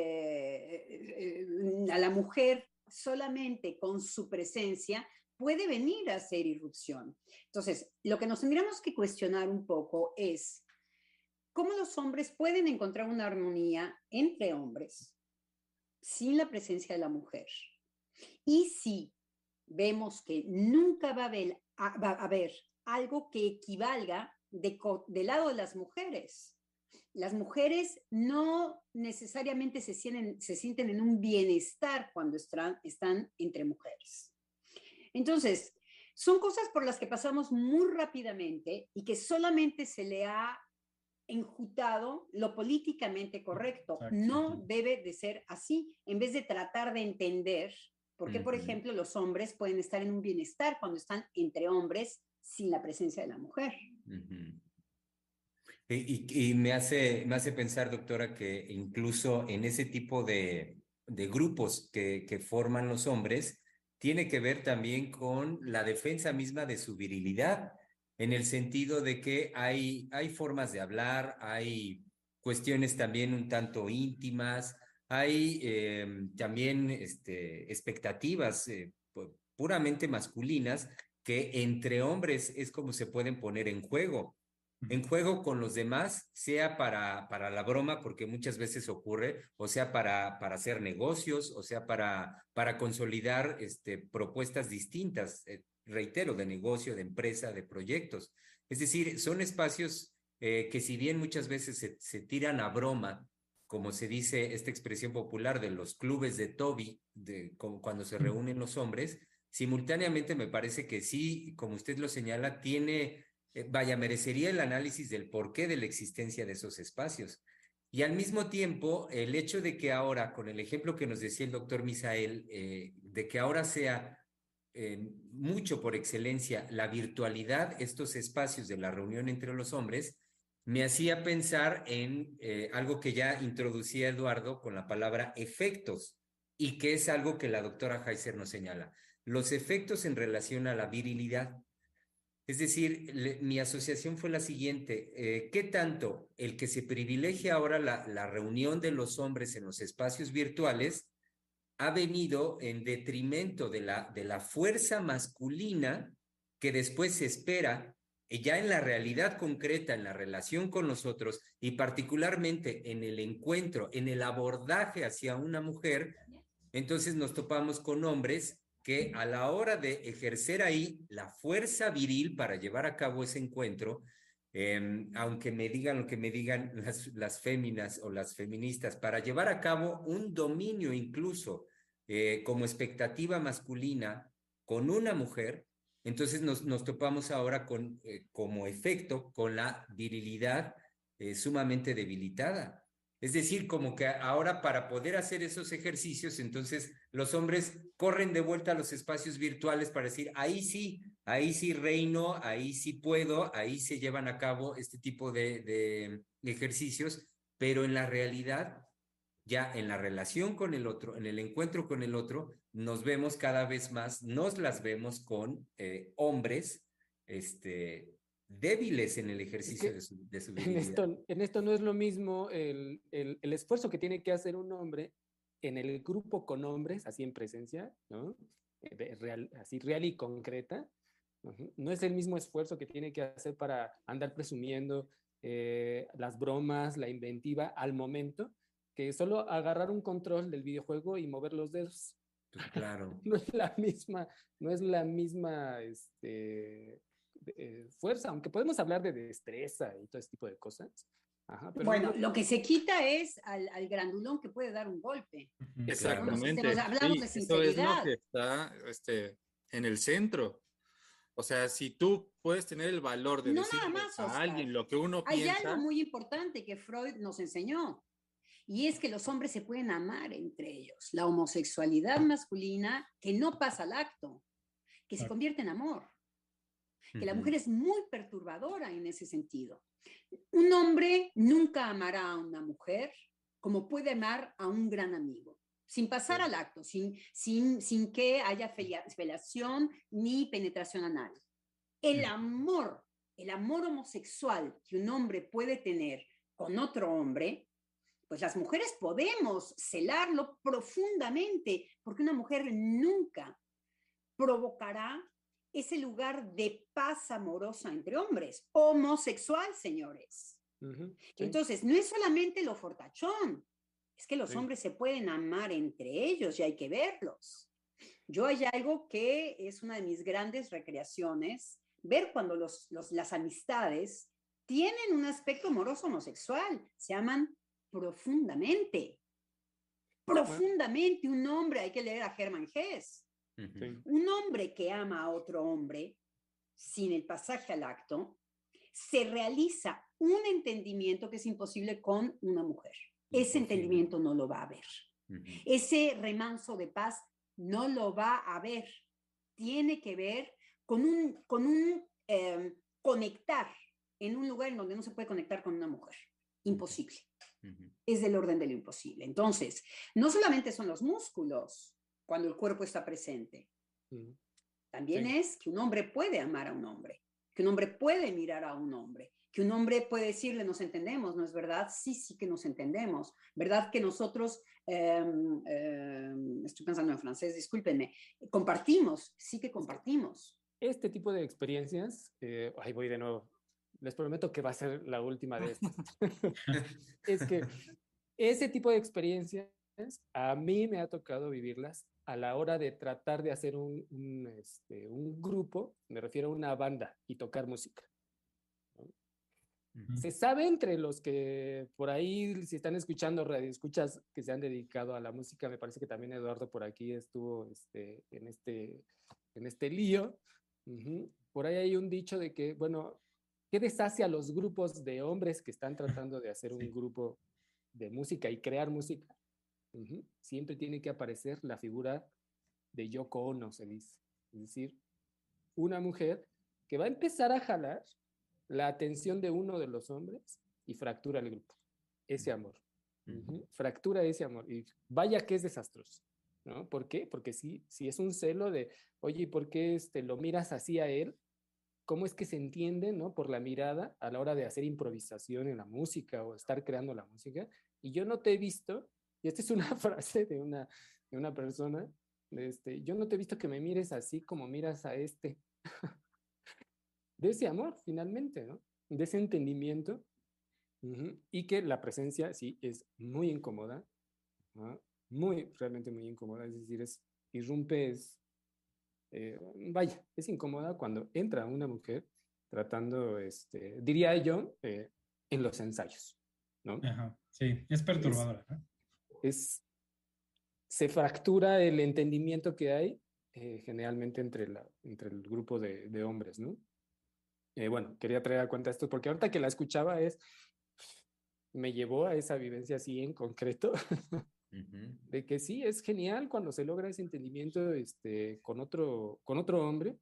a la mujer solamente con su presencia puede venir a hacer irrupción. Entonces, lo que nos tendríamos que cuestionar un poco es cómo los hombres pueden encontrar una armonía entre hombres sin la presencia de la mujer. Y si vemos que nunca va a haber algo que equivalga del lado de las mujeres. las mujeres no necesariamente se sienten en un bienestar cuando están entre mujeres. Entonces, son cosas por las que pasamos muy rápidamente y que solamente se le ha enjutado lo políticamente correcto. Exacto. No debe de ser así, en vez de tratar de entender por qué, por ejemplo, los hombres pueden estar en un bienestar cuando están entre hombres sin la presencia de la mujer. Y me hace pensar, doctora, que incluso en ese tipo de grupos que forman los hombres, tiene que ver también con la defensa misma de su virilidad, en el sentido de que hay formas de hablar, hay cuestiones también un tanto íntimas, hay también expectativas puramente masculinas que entre hombres es como se pueden poner en juego con los demás, sea para la broma, porque muchas veces ocurre, o sea para hacer negocios, o sea para consolidar propuestas distintas, reitero, de negocio, de empresa, de proyectos. Es decir, son espacios que si bien muchas veces se tiran a broma, como se dice esta expresión popular de los clubes de Toby, cuando se reúnen los hombres, simultáneamente me parece que sí, como usted lo señala, merecería el análisis del porqué de la existencia de esos espacios. Y al mismo tiempo, el hecho de que ahora, con el ejemplo que nos decía el doctor Misael, de que ahora sea mucho por excelencia la virtualidad, estos espacios de la reunión entre los hombres, me hacía pensar en algo que ya introducía Eduardo con la palabra efectos, y que es algo que la doctora Heiser nos señala. Los efectos en relación a la virilidad. Es decir, mi asociación fue la siguiente. ¿Qué tanto el que se privilegie ahora la reunión de los hombres en los espacios virtuales ha venido en detrimento de la fuerza masculina que después se espera ya en la realidad concreta, en la relación con los otros y particularmente en el encuentro, en el abordaje hacia una mujer? Entonces nos topamos con hombres que a la hora de ejercer ahí la fuerza viril para llevar a cabo ese encuentro, aunque me digan lo que me digan las féminas o las feministas, para llevar a cabo un dominio incluso como expectativa masculina con una mujer, entonces nos topamos ahora como efecto con la virilidad sumamente debilitada. Es decir, como que ahora para poder hacer esos ejercicios, entonces los hombres corren de vuelta a los espacios virtuales para decir, ahí sí reino, ahí sí puedo, ahí se llevan a cabo este tipo de ejercicios, pero en la realidad, ya en la relación con el otro, en el encuentro con el otro, nos vemos cada vez más, nos las vemos con hombres, débiles en el ejercicio de su virilidad. En esto no es lo mismo el esfuerzo que tiene que hacer un hombre en el grupo con hombres, así en presencia, ¿no? Así real y concreta. No es el mismo esfuerzo que tiene que hacer para andar presumiendo las bromas, la inventiva al momento, que solo agarrar un control del videojuego y mover los dedos. Claro. No es la misma fuerza, aunque podemos hablar de destreza y todo ese tipo de cosas. Ajá, pero bueno, lo que se quita es al grandulón que puede dar un golpe. Exactamente. No hablamos de sinceridad. Eso es lo que está en el centro. O sea, si tú puedes tener el valor de decir a alguien lo que uno piensa. Hay algo muy importante que Freud nos enseñó, y es que los hombres se pueden amar entre ellos. La homosexualidad masculina que no pasa al acto, que se convierte en amor. Que la mujer es muy perturbadora en ese sentido. Un hombre nunca amará a una mujer como puede amar a un gran amigo, sin pasar al acto, sin que haya felación ni penetración anal. El amor homosexual que un hombre puede tener con otro hombre, pues las mujeres podemos celarlo profundamente, porque una mujer nunca provocará ese lugar de paz amorosa entre hombres, homosexual, señores. Sí. Entonces, no es solamente lo fortachón, es que los hombres se pueden amar entre ellos y hay que verlos. Yo hay algo que es una de mis grandes recreaciones, ver cuando las amistades tienen un aspecto amoroso homosexual, se aman profundamente. Profundamente, un hombre, hay que leer a Hermann Hesse. Ujú. Un hombre que ama a otro hombre sin el pasaje al acto, se realiza un entendimiento que es imposible con una mujer. Ese Imposible. entendimiento no lo va a ver. Ujú. Ese remanso de paz no lo va a ver. Tiene que ver con un conectar en un lugar en donde no se puede conectar con una mujer. Imposible. Ujú. Es del orden de lo imposible. Entonces, no solamente son los músculos cuando el cuerpo está presente, también Sí. es que un hombre puede amar a un hombre, que un hombre puede mirar a un hombre, que un hombre puede decirle, nos entendemos, ¿no es verdad? Sí, sí que nos entendemos. ¿Verdad que nosotros, estoy pensando en francés, discúlpenme, compartimos? Sí que compartimos. Este tipo de experiencias, ahí voy de nuevo, les prometo que va a ser la última de estas. Es que ese tipo de experiencias a mí me ha tocado vivirlas a la hora de tratar de hacer un grupo, me refiero a una banda y tocar música. Ujú. Se sabe entre los que por ahí, si están escuchando radio, escuchas que se han dedicado a la música, me parece que también Eduardo por aquí estuvo en este lío. Ujú. Por ahí hay un dicho de que, bueno, ¿qué deshace a los grupos de hombres que están tratando de hacer un grupo de música y crear música? Ujú. Siempre tiene que aparecer la figura de Yoko Ono, se dice. Es decir, una mujer que va a empezar a jalar la atención de uno de los hombres y fractura el grupo. Ese amor. Ujú. Fractura ese amor. Y vaya que es desastroso, ¿no? ¿Por qué? Porque sí, es un celo de, oye, ¿y por qué lo miras así a él? ¿Cómo es que se entiende, ¿no? Por la mirada a la hora de hacer improvisación en la música o estar creando la música. Y yo no te he visto, y esta es una frase de una persona, yo no te he visto que me mires así como miras a este. De ese amor, finalmente, ¿no? De ese entendimiento. Y que la presencia, sí, es muy incómoda, ¿no? Realmente muy incómoda, es decir, irrumpe, vaya, es incómoda cuando entra una mujer tratando, diría yo, en los ensayos, ¿no? Ajá, sí, es perturbadora, ¿no? Se fractura el entendimiento que hay generalmente entre el grupo de hombres, ¿no? Bueno, quería traer a cuenta esto porque ahorita que la escuchaba me llevó a esa vivencia así en concreto, de que sí, es genial cuando se logra ese entendimiento con otro hombre.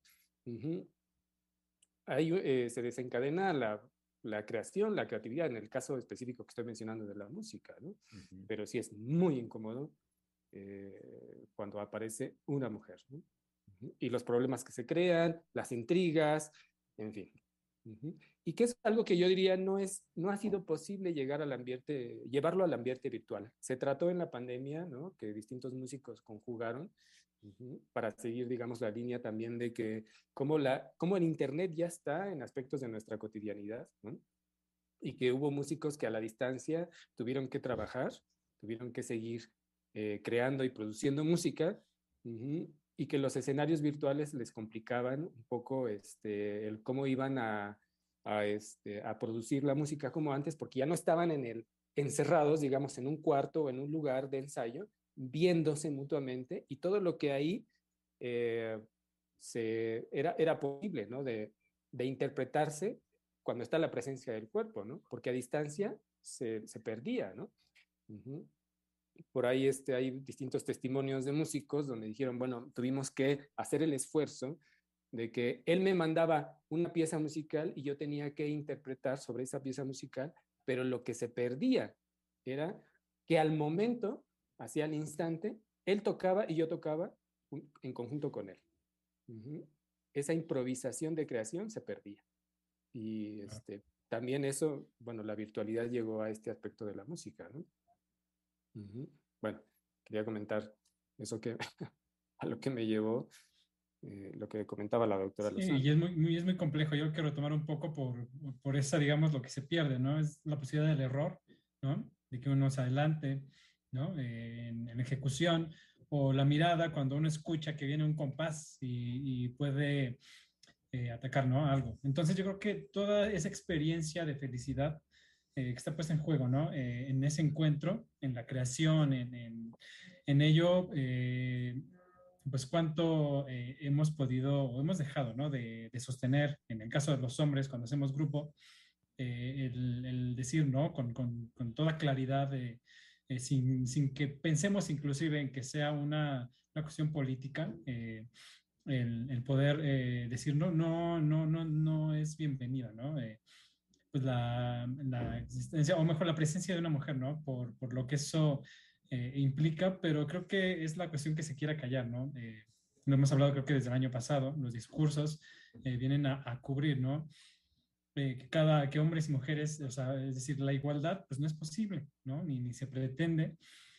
Ahí se desencadena la creación, la creatividad, en el caso específico que estoy mencionando de la música, ¿no? Pero sí es muy incómodo cuando aparece una mujer, ¿no? Y los problemas que se crean, las intrigas, en fin. Y que es algo que yo diría no ha sido posible llevarlo al ambiente virtual. Se trató en la pandemia, ¿no? Que distintos músicos conjugaron para seguir, digamos, la línea también de que cómo el Internet ya está en aspectos de nuestra cotidianidad, ¿no? Y que hubo músicos que a la distancia tuvieron que trabajar, tuvieron que seguir creando y produciendo música, y que los escenarios virtuales les complicaban un poco el cómo iban a producir la música como antes, porque ya no estaban encerrados, digamos, en un cuarto o en un lugar de ensayo, viéndose mutuamente, y todo lo que ahí era posible, ¿no? De interpretarse cuando está la presencia del cuerpo, ¿no? Porque a distancia se perdía, ¿no? Por ahí hay distintos testimonios de músicos donde dijeron, bueno, tuvimos que hacer el esfuerzo de que él me mandaba una pieza musical y yo tenía que interpretar sobre esa pieza musical, pero lo que se perdía era que al momento, hacia el instante, él tocaba y yo tocaba en conjunto con él. Esa improvisación de creación se perdía. Y también eso, bueno, la virtualidad llegó a este aspecto de la música, ¿no? Bueno, quería comentar eso que a lo que me llevó lo que comentaba la doctora Sí, Lozano. y es muy complejo. Yo quiero retomar un poco por esa, digamos, lo que se pierde, ¿no? Es la posibilidad del error, ¿no? De que uno se adelante, ¿no? En ejecución, o la mirada cuando uno escucha que viene un compás y puede atacar, ¿no? Algo. Entonces yo creo que toda esa experiencia de felicidad que está puesta en juego, ¿no? En ese encuentro, en la creación, en ello, pues cuánto hemos podido o hemos dejado, ¿no? De sostener, en el caso de los hombres, cuando hacemos grupo, el decir, ¿no? Con toda claridad, sin que pensemos inclusive en que sea una cuestión política, el poder decir, no es bienvenida, ¿no? Pues la existencia, o mejor la presencia de una mujer, ¿no? Por lo que eso implica, pero creo que es la cuestión que se quiera callar, ¿no? Lo hemos hablado creo que desde el año pasado, los discursos vienen a cubrir, ¿no? Que hombres y mujeres, o sea, es decir, la igualdad, pues no es posible, ¿no? Ni se pretende,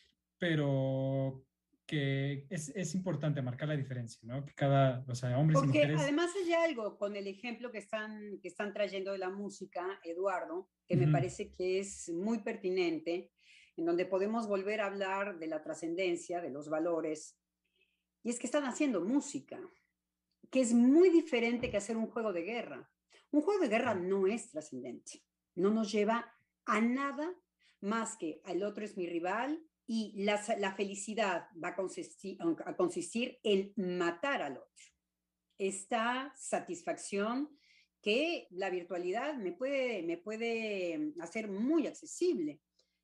pero que es importante marcar la diferencia, ¿no? Que o sea, hombres y Porque mujeres... además hay algo con el ejemplo que están trayendo de la música, Eduardo, que me Ujú. parece que es muy pertinente, en donde podemos volver a hablar de la trascendencia, de los valores, y es que están haciendo música, que es muy diferente que hacer un juego de guerra. Un juego de guerra no es trascendente, no nos lleva a nada más que el otro es mi rival y la felicidad va a consistir en matar al otro. Esta satisfacción que la virtualidad me puede hacer muy accesible.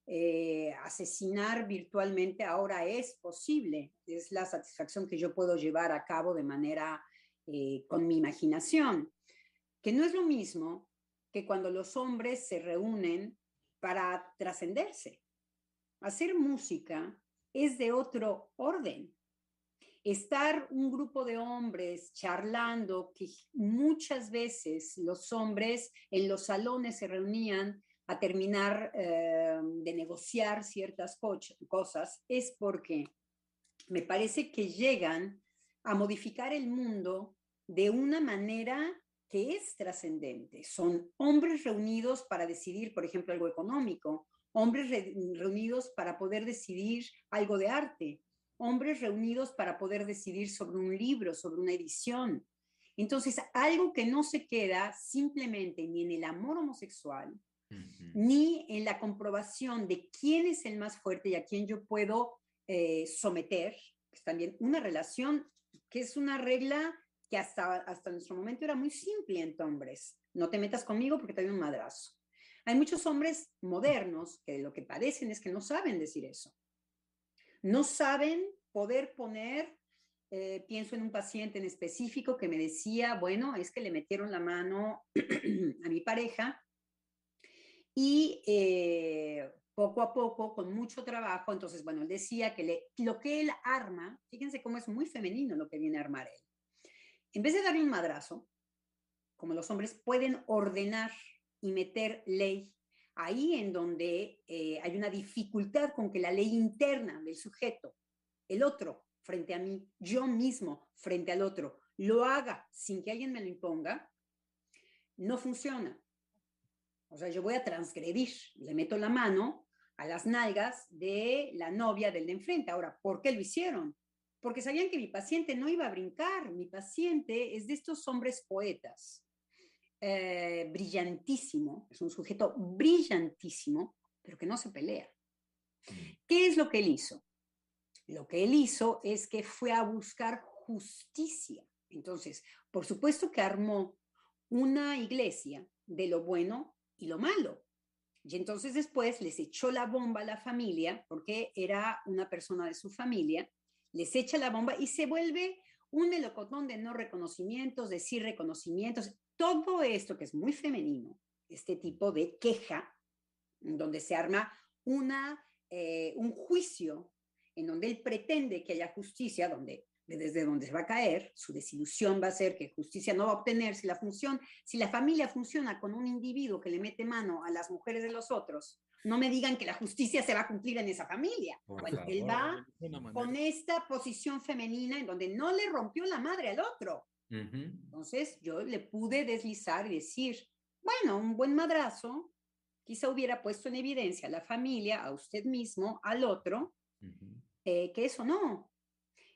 Asesinar virtualmente ahora es posible, es la satisfacción que yo puedo llevar a cabo de manera con mi imaginación, que no es lo mismo que cuando los hombres se reúnen para trascenderse. Hacer música es de otro orden. Estar un grupo de hombres charlando, que muchas veces los hombres en los salones se reunían a terminar de negociar ciertas cosas, es porque me parece que llegan a modificar el mundo de una manera que es trascendente. Son hombres reunidos para decidir, por ejemplo, algo económico, hombres reunidos para poder decidir algo de arte, hombres reunidos para poder decidir sobre un libro, sobre una edición. Entonces, algo que no se queda simplemente ni en el amor homosexual, ni en la comprobación de quién es el más fuerte y a quién yo puedo someter, es también una relación que es una regla que hasta nuestro momento era muy simple entre hombres. No te metas conmigo porque te doy un madrazo. Hay muchos hombres modernos que lo que padecen es que no saben decir eso. No saben poder poner, pienso en un paciente en específico que me decía, bueno, es que le metieron la mano a mi pareja y poco a poco, con mucho trabajo, entonces, bueno, él decía que lo que él arma, fíjense cómo es muy femenino lo que viene a armar él. En vez de darle un madrazo, como los hombres pueden ordenar y meter ley, ahí en donde hay una dificultad con que la ley interna del sujeto, el otro frente a mí, yo mismo frente al otro, lo haga sin que alguien me lo imponga, no funciona. O sea, yo voy a transgredir, le meto la mano a las nalgas de la novia del de enfrente. Ahora, ¿por qué lo hicieron? Porque sabían que mi paciente no iba a brincar. Mi paciente es de estos hombres poetas, brillantísimo, es un sujeto brillantísimo, pero que no se pelea. ¿Qué es lo que él hizo? Lo que él hizo es que fue a buscar justicia. Entonces, por supuesto que armó una iglesia de lo bueno y lo malo. Y entonces después les echó la bomba a la familia, porque era una persona de su familia, les echa la bomba y se vuelve un melocotón de no reconocimientos, de sí reconocimientos, todo esto que es muy femenino, este tipo de queja, donde se arma un juicio en donde él pretende que haya justicia, desde donde se va a caer, su desilusión va a ser que justicia no va a obtener si la familia funciona con un individuo que le mete mano a las mujeres de los otros, no me digan que la justicia se va a cumplir en esa familia. Bueno, él va con esta posición femenina en donde no le rompió la madre al otro. Entonces yo le pude deslizar y decir, bueno, un buen madrazo quizá hubiera puesto en evidencia a la familia, a usted mismo, al otro, que eso no.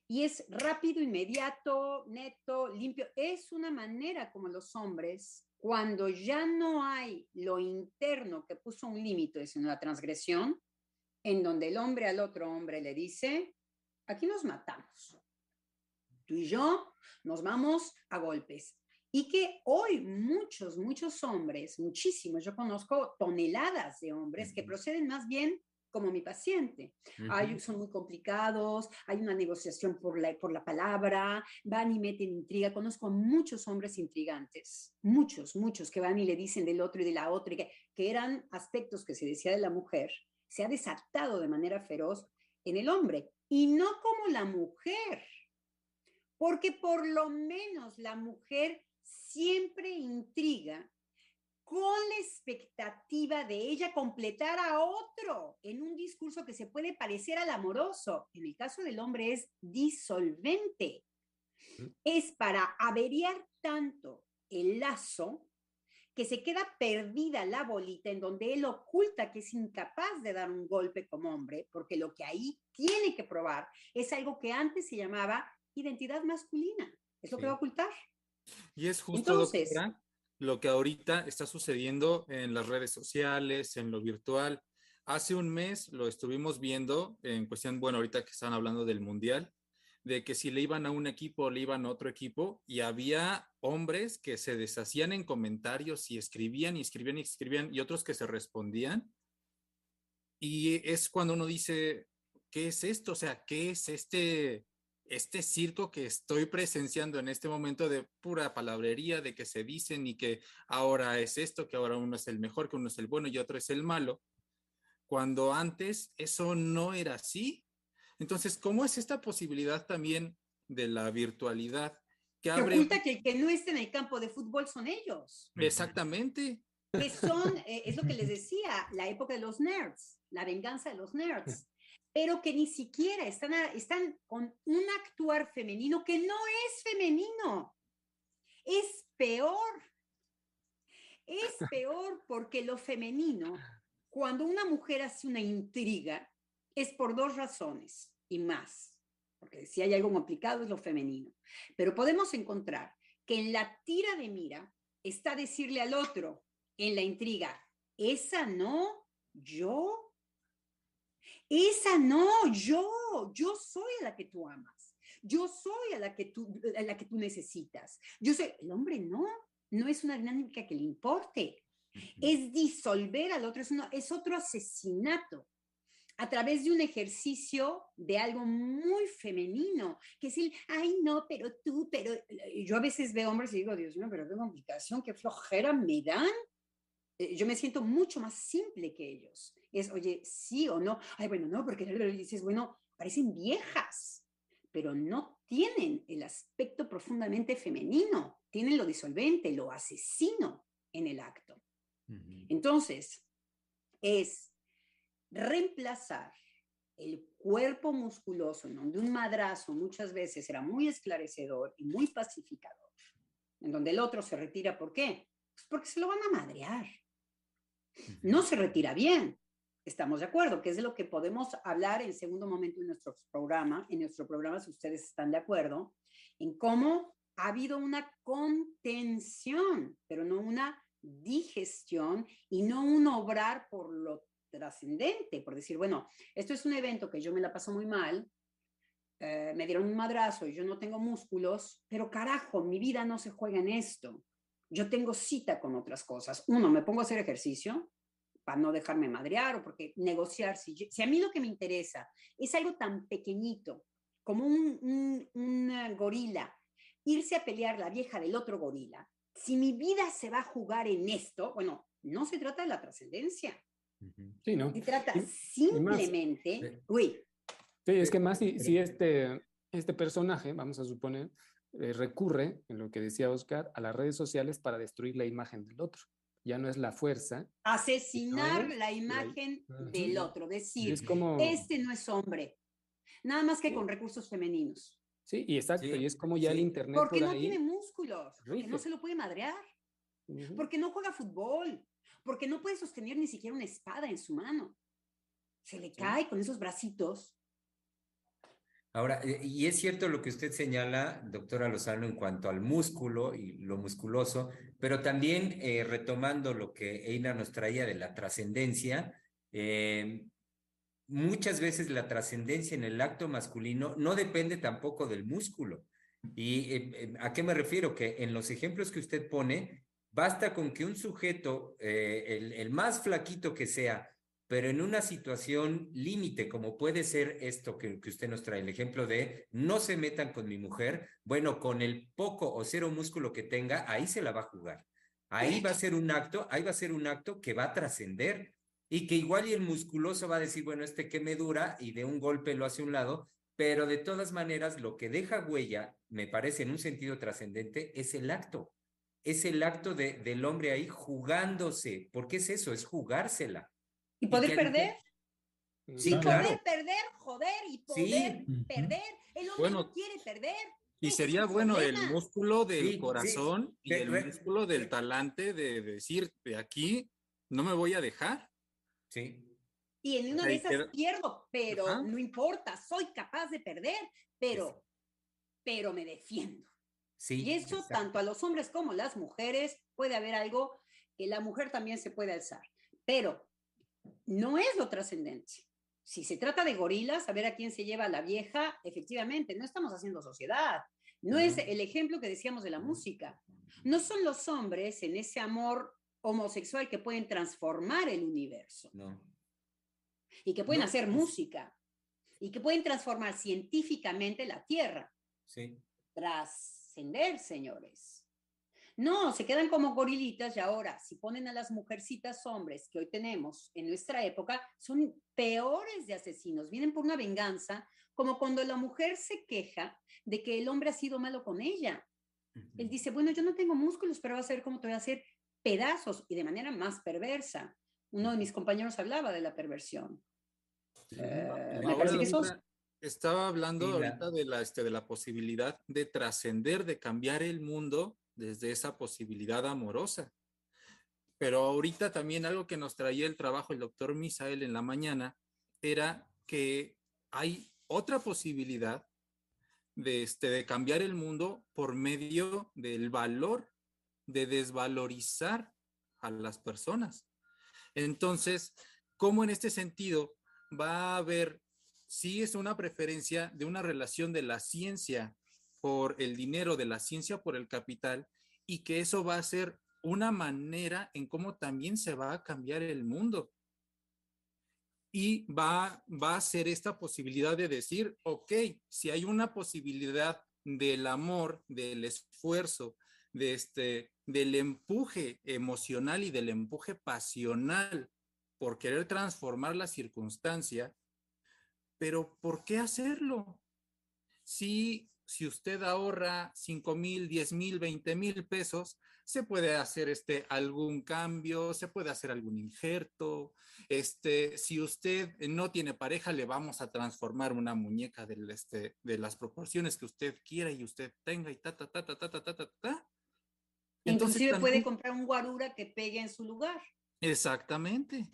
y es rápido, inmediato, neto, limpio. Es una manera como los hombres, cuando ya no hay lo interno que puso un límite, sino la transgresión, en donde el hombre al otro hombre le dice, aquí nos matamos. Tú y yo nos vamos a golpes. Y que hoy muchos hombres, muchísimos, yo conozco toneladas de hombres que proceden más bien como mi paciente. Son muy complicados, hay una negociación por la palabra, van y meten intriga. Conozco a muchos hombres intrigantes, muchos que van y le dicen del otro y de la otra, y que eran aspectos que se decía de la mujer, se ha desatado de manera feroz en el hombre, y no como la mujer, porque por lo menos la mujer siempre intriga con la expectativa de ella completar a otro en un discurso que se puede parecer al amoroso. En el caso del hombre es disolvente. Es para averiar tanto el lazo que se queda perdida la bolita en donde él oculta que es incapaz de dar un golpe como hombre, porque lo que ahí tiene que probar es algo que antes se llamaba identidad masculina. Es lo que va a ocultar. Y es justo, entonces, doctora, lo que ahorita está sucediendo en las redes sociales, en lo virtual. Hace un mes lo estuvimos viendo en cuestión, bueno, ahorita que están hablando del Mundial, de que si le iban a un equipo o le iban a otro equipo, y había hombres que se deshacían en comentarios y escribían y escribían y escribían, y otros que se respondían. Y es cuando uno dice, ¿qué es esto? O sea, ¿qué es este circo que estoy presenciando en este momento de pura palabrería, de que se dicen y que ahora es esto, que ahora uno es el mejor, que uno es el bueno y otro es el malo, cuando antes eso no era así? Entonces, ¿cómo es esta posibilidad también de la virtualidad que abre? Oculta que el que no esté en el campo de fútbol son ellos. Exactamente. Que son, es lo que les decía, la época de los nerds, la venganza de los nerds, pero que ni siquiera están con un actuar femenino que no es femenino. Es peor. Es peor porque lo femenino, cuando una mujer hace una intriga, es por dos razones y más. Porque si hay algo complicado es lo femenino. Pero podemos encontrar que en la tira de mira está decirle al otro, en la intriga, esa no, yo. Esa no, yo soy a la que tú amas. Yo soy a la que tú necesitas. Yo soy, el hombre no es una dinámica que le importe. Es disolver al otro, es otro asesinato a través de un ejercicio de algo muy femenino, que es el, ay no, pero tú, pero yo a veces veo hombres y digo, Dios mío, pero qué complicación, qué flojera me dan. Yo me siento mucho más simple que ellos. Es, oye, sí o no. Ay, bueno, no, porque dices, bueno, parecen viejas, pero no tienen el aspecto profundamente femenino. Tienen lo disolvente, lo asesino en el acto. Entonces, es reemplazar el cuerpo musculoso, en donde un madrazo muchas veces era muy esclarecedor y muy pacificador, en donde el otro se retira. ¿Por qué? Pues porque se lo van a madrear. No se retira bien. Estamos de acuerdo, que es de lo que podemos hablar en segundo momento en nuestro programa, si ustedes están de acuerdo, en cómo ha habido una contención, pero no una digestión y no un obrar por lo trascendente, por decir, bueno, esto es un evento que yo me la paso muy mal, me dieron un madrazo y yo no tengo músculos, pero carajo, mi vida no se juega en esto. Yo tengo cita con otras cosas. Uno, me pongo a hacer ejercicio para no dejarme madrear o porque negociar. Si a mí lo que me interesa es algo tan pequeñito como una gorila, irse a pelear la vieja del otro gorila, si mi vida se va a jugar en esto, bueno, no se trata de la trascendencia. Sí, ¿no? Se trata simplemente... Uy. Sí, es que más si este personaje, vamos a suponer, recurre, en lo que decía Oscar, a las redes sociales para destruir la imagen del otro. Ya no es la fuerza. Asesinar la imagen del otro. Decir, es como... este no es hombre. Nada más que con recursos femeninos. Sí, y exacto. Y es como ya el internet porque por no ahí tiene músculos. Porque no se lo puede madrear. Porque no juega fútbol. Porque no puede sostener ni siquiera una espada en su mano. Se le cae con esos bracitos. Ahora, y es cierto lo que usted señala, doctora Lozano, en cuanto al músculo y lo musculoso, pero también retomando lo que Eina nos traía de la trascendencia, eh, muchas veces la trascendencia en el acto masculino no depende tampoco del músculo. ¿Y a qué me refiero? Que en los ejemplos que usted pone, basta con que un sujeto, el más flaquito que sea, pero en una situación límite, como puede ser esto que usted nos trae, el ejemplo de no se metan con mi mujer, bueno, con el poco o cero músculo que tenga, ahí se la va a jugar. Ahí va a ser un acto, ahí va a ser un acto que va a trascender y que igual y el musculoso va a decir, bueno, este que me dura y de un golpe lo hace a un lado, pero de todas maneras lo que deja huella, me parece en un sentido trascendente, es el acto del hombre ahí jugándose, porque es eso, es jugársela. ¿Y Y poder que, perder? sí, Y claro, poder perder, joder, y poder sí, perder. El hombre Bueno, no quiere perder. y Ese es sería el bueno el problema. músculo del sí, sí. corazón y el músculo del talante de decir, de aquí no me voy a dejar. Sí, Y en O una sea, de y esas queda- pierdo, pero Ajá. no importa, soy capaz de perder, pero me defiendo. Y sí, eso exacto. tanto a los hombres como a las mujeres puede haber algo que la mujer también se puede alzar, pero no es lo trascendente. Si se trata de gorilas, a ver a quién se lleva la vieja, efectivamente, no estamos haciendo sociedad. No es el ejemplo que decíamos de la música. No son los hombres en ese amor homosexual que pueden transformar el universo No, y que pueden no, hacer música y que pueden transformar científicamente la Tierra. sí. Trascender, señores. No, se quedan como gorilitas y ahora, si ponen a las mujercitas hombres que hoy tenemos en nuestra época, son peores de asesinos, vienen por una venganza, como cuando la mujer se queja de que el hombre ha sido malo con ella. Él dice, bueno, yo no tengo músculos, pero vas a ver cómo te voy a hacer pedazos y de manera más perversa. Uno de mis compañeros hablaba de la perversión. Me Ahora, parece que eso doctora, estaba hablando Sí, ahorita de la posibilidad de trascender, de cambiar el mundo desde esa posibilidad amorosa. Pero ahorita también algo que nos traía el trabajo el doctor Misael en la mañana era que hay otra posibilidad de cambiar el mundo por medio del valor, de desvalorizar a las personas. Entonces, ¿cómo en este sentido va a haber, sí es una preferencia de una relación de la ciencia por el dinero, de la ciencia por el capital, y que eso va a ser una manera en cómo también se va a cambiar el mundo? Y va a ser esta posibilidad de decir, ok, si hay una posibilidad del amor, del esfuerzo, del empuje emocional y del empuje pasional por querer transformar la circunstancia, pero ¿por qué hacerlo? Si usted ahorra 5,000, 10,000, 20,000 pesos, se puede hacer algún cambio, se puede hacer algún injerto. Si usted no tiene pareja, le vamos a transformar una muñeca de las proporciones que usted quiera y usted tenga y ta, ta, ta, ta, ta, ta, ta, ta, ta. Entonces inclusive puede también, comprar un guarura que pegue en su lugar. exactamente.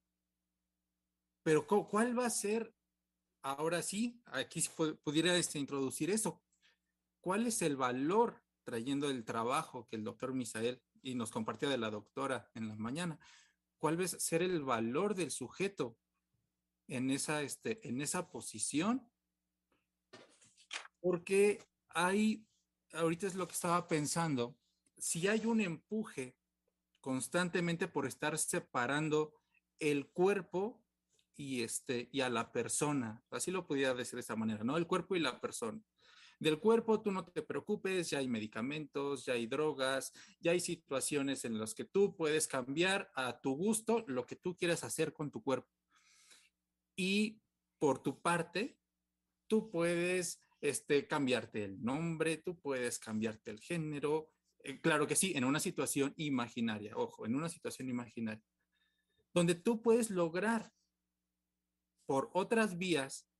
Pero ¿cuál va a ser? Ahora sí, aquí si pudiera introducir eso. ¿Cuál es el valor, trayendo el trabajo que el doctor Misael y nos compartía de la doctora en la mañana? ¿Cuál va a ser el valor del sujeto en esa posición? Porque ahorita es lo que estaba pensando, si hay un empuje constantemente por estar separando el cuerpo y a la persona, así lo pudiera decir de esa manera, ¿no? El cuerpo y la persona. Del cuerpo tú no te preocupes, ya hay medicamentos, ya hay drogas, ya hay situaciones en las que tú puedes cambiar a tu gusto lo que tú quieras hacer con tu cuerpo. Y por tu parte, tú puedes cambiarte el nombre, tú puedes cambiarte el género. Claro que sí, en una situación imaginaria, ojo, en una situación imaginaria, donde tú puedes lograr por otras vías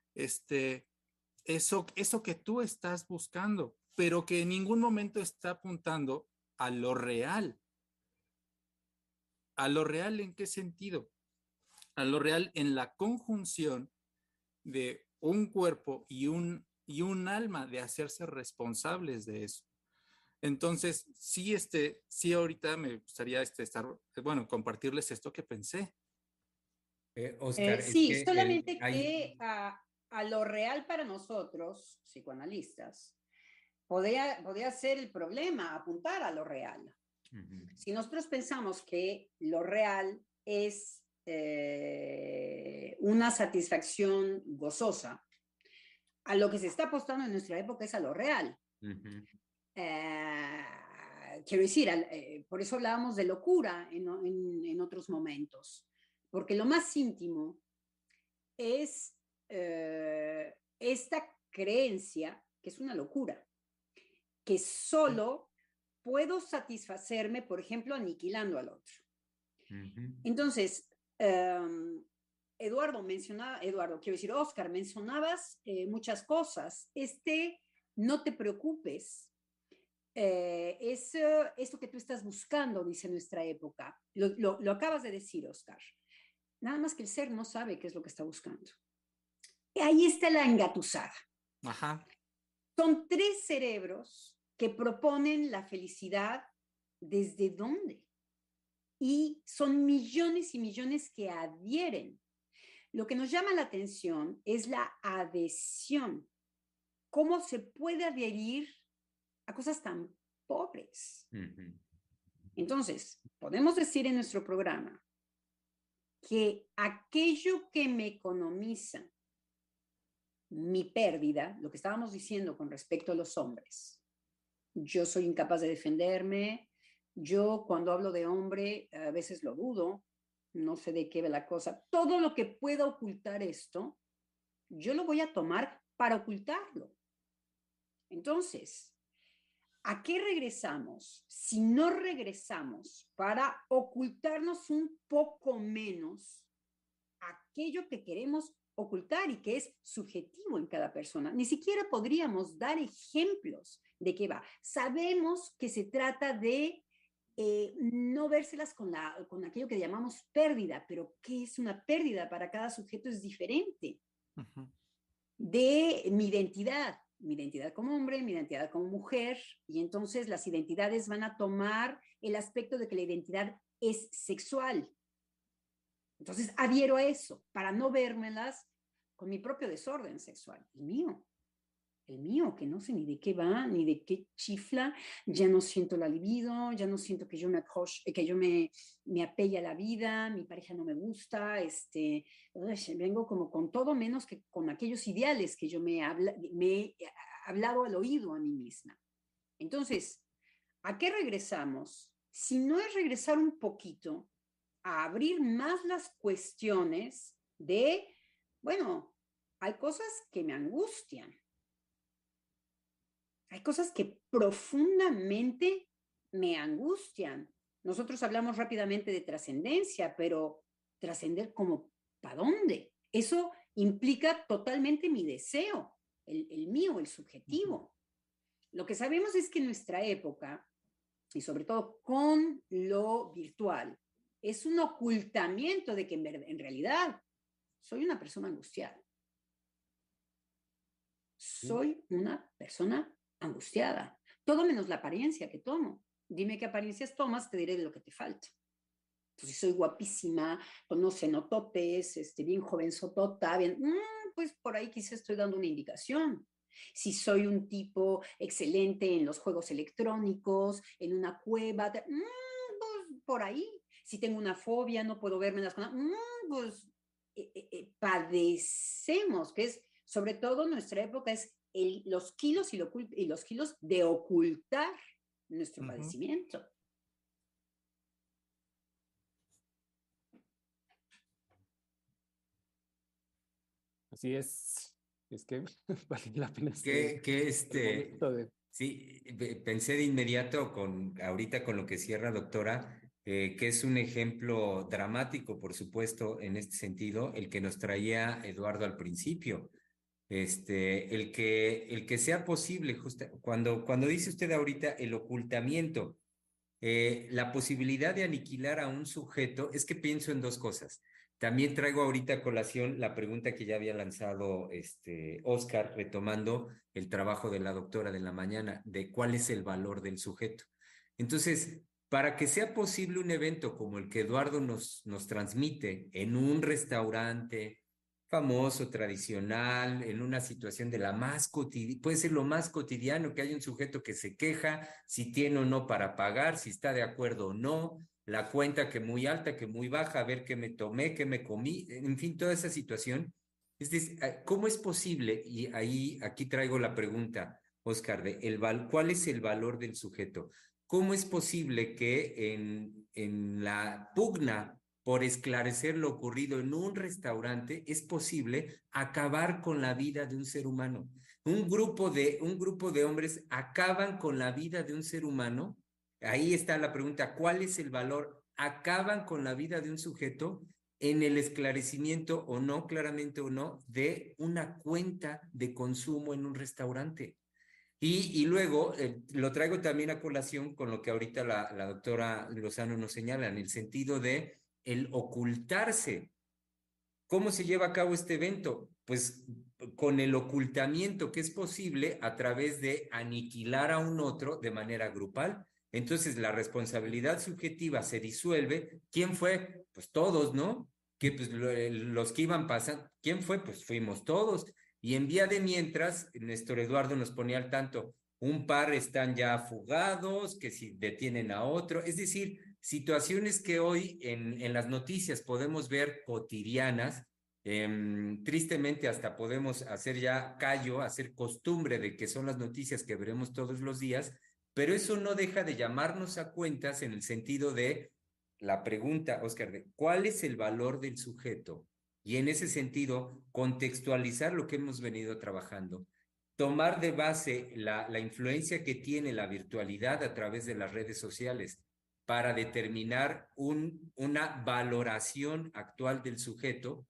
eso que tú estás buscando, pero que en ningún momento está apuntando a lo real. ¿A lo real en qué sentido? A lo real en la conjunción de un cuerpo y un alma de hacerse responsables de eso. Entonces, sí ahorita me gustaría compartirles esto que pensé. Oscar, sí, es que solamente que a lo real para nosotros, psicoanalistas, podría ser el problema, apuntar a lo real. Uh-huh. Si nosotros pensamos que lo real es una satisfacción gozosa, a lo que se está apostando en nuestra época es a lo real. Uh-huh. Quiero decir, por eso hablábamos de locura en otros momentos, porque lo más íntimo es esta creencia, que es una locura, que solo puedo satisfacerme, por ejemplo, aniquilando al otro. Uh-huh. Entonces, Oscar, mencionabas muchas cosas. No te preocupes, es esto que tú estás buscando, dice nuestra época. Lo acabas de decir, Oscar. Nada más que el ser no sabe qué es lo que está buscando. Y ahí está la engatusada. Ajá. Son 3 cerebros que proponen la felicidad desde dónde. Y son millones y millones que adhieren. Lo que nos llama la atención es la adhesión. ¿Cómo se puede adherir a cosas tan pobres? Uh-huh. Entonces, podemos decir en nuestro programa que aquello que me economiza mi pérdida, lo que estábamos diciendo con respecto a los hombres, yo soy incapaz de defenderme, yo cuando hablo de hombre a veces lo dudo, no sé de qué va la cosa, todo lo que pueda ocultar esto, yo lo voy a tomar para ocultarlo. Entonces, ¿a qué regresamos? Si no regresamos para ocultarnos un poco menos aquello que queremos ocultar y que es subjetivo en cada persona. Ni siquiera podríamos dar ejemplos de qué va. Sabemos que se trata de no vérselas con aquello que llamamos pérdida, pero ¿qué es una pérdida? Para cada sujeto es diferente. Uh-huh. De mi identidad como hombre, mi identidad como mujer, y entonces las identidades van a tomar el aspecto de que la identidad es sexual. Entonces adhiero a eso para no vérmelas con mi propio desorden sexual, el mío, que no sé ni de qué va, ni de qué chifla, ya no siento la libido, ya no siento que yo me apegue a la vida, mi pareja no me gusta, vengo como con todo menos que con aquellos ideales que yo me he hablado al oído a mí misma. Entonces, ¿a qué regresamos? Si no es regresar un poquito a abrir más las cuestiones de, bueno, hay cosas que me angustian. Hay cosas que profundamente me angustian. Nosotros hablamos rápidamente de trascendencia, pero trascender como ¿para dónde? Eso implica totalmente mi deseo, el mío, el subjetivo. Lo que sabemos es que en nuestra época, y sobre todo con lo virtual, es un ocultamiento de que en realidad soy una persona angustiada. Soy una persona angustiada. Todo menos la apariencia que tomo. Dime qué apariencias tomas, te diré de lo que te falta. Pues si soy guapísima, con unos cenotopes, bien jovenzotota, bien, pues por ahí quizá estoy dando una indicación. Si soy un tipo excelente en los juegos electrónicos, en una cueva, pues por ahí. Si tengo una fobia, no puedo verme en las cosas, pues padecemos, que es, sobre todo nuestra época, es los kilos y los kilos de ocultar nuestro uh-huh. padecimiento. Así es que vale la pena. Sí, pensé de inmediato ahorita con lo que cierra, doctora, que es un ejemplo dramático, por supuesto, en este sentido, el que nos traía Eduardo al principio. El que sea posible, cuando dice usted ahorita el ocultamiento, la posibilidad de aniquilar a un sujeto, es que pienso en 2 cosas. También traigo ahorita a colación la pregunta que ya había lanzado Oscar, retomando el trabajo de la doctora de la mañana, de cuál es el valor del sujeto. Entonces, para que sea posible un evento como el que Eduardo nos transmite en un restaurante famoso, tradicional, en una situación de la más cotidiana, puede ser lo más cotidiano, que hay un sujeto que se queja si tiene o no para pagar, si está de acuerdo o no, la cuenta que muy alta, que muy baja, a ver qué me tomé, qué me comí, en fin, toda esa situación. Es decir, ¿cómo es posible? Y ahí, aquí traigo la pregunta, Oscar, ¿cuál es el valor del sujeto? ¿Cómo es posible que en la pugna por esclarecer lo ocurrido en un restaurante es posible acabar con la vida de un ser humano? Un grupo de hombres acaban con la vida de un ser humano. Ahí está la pregunta, ¿cuál es el valor? ¿Acaban con la vida de un sujeto en el esclarecimiento o no, claramente o no, de una cuenta de consumo en un restaurante? Y luego lo traigo también a colación con lo que ahorita la doctora Lozano nos señala, en el sentido de el ocultarse. ¿Cómo se lleva a cabo este evento? Pues con el ocultamiento que es posible a través de aniquilar a un otro de manera grupal. Entonces la responsabilidad subjetiva se disuelve. ¿Quién fue? Pues todos, ¿no? Que pues los que iban pasando. ¿Quién fue? Pues fuimos todos. Y en vía de mientras, Néstor Eduardo nos ponía al tanto, un par están ya fugados, que si detienen a otro. Es decir, situaciones que hoy en las noticias podemos ver cotidianas, tristemente hasta podemos hacer ya callo, hacer costumbre de que son las noticias que veremos todos los días, pero eso no deja de llamarnos a cuentas en el sentido de la pregunta, Oscar, de ¿cuál es el valor del sujeto? Y en ese sentido, contextualizar lo que hemos venido trabajando, tomar de base la influencia que tiene la virtualidad a través de las redes sociales para determinar una valoración actual del sujeto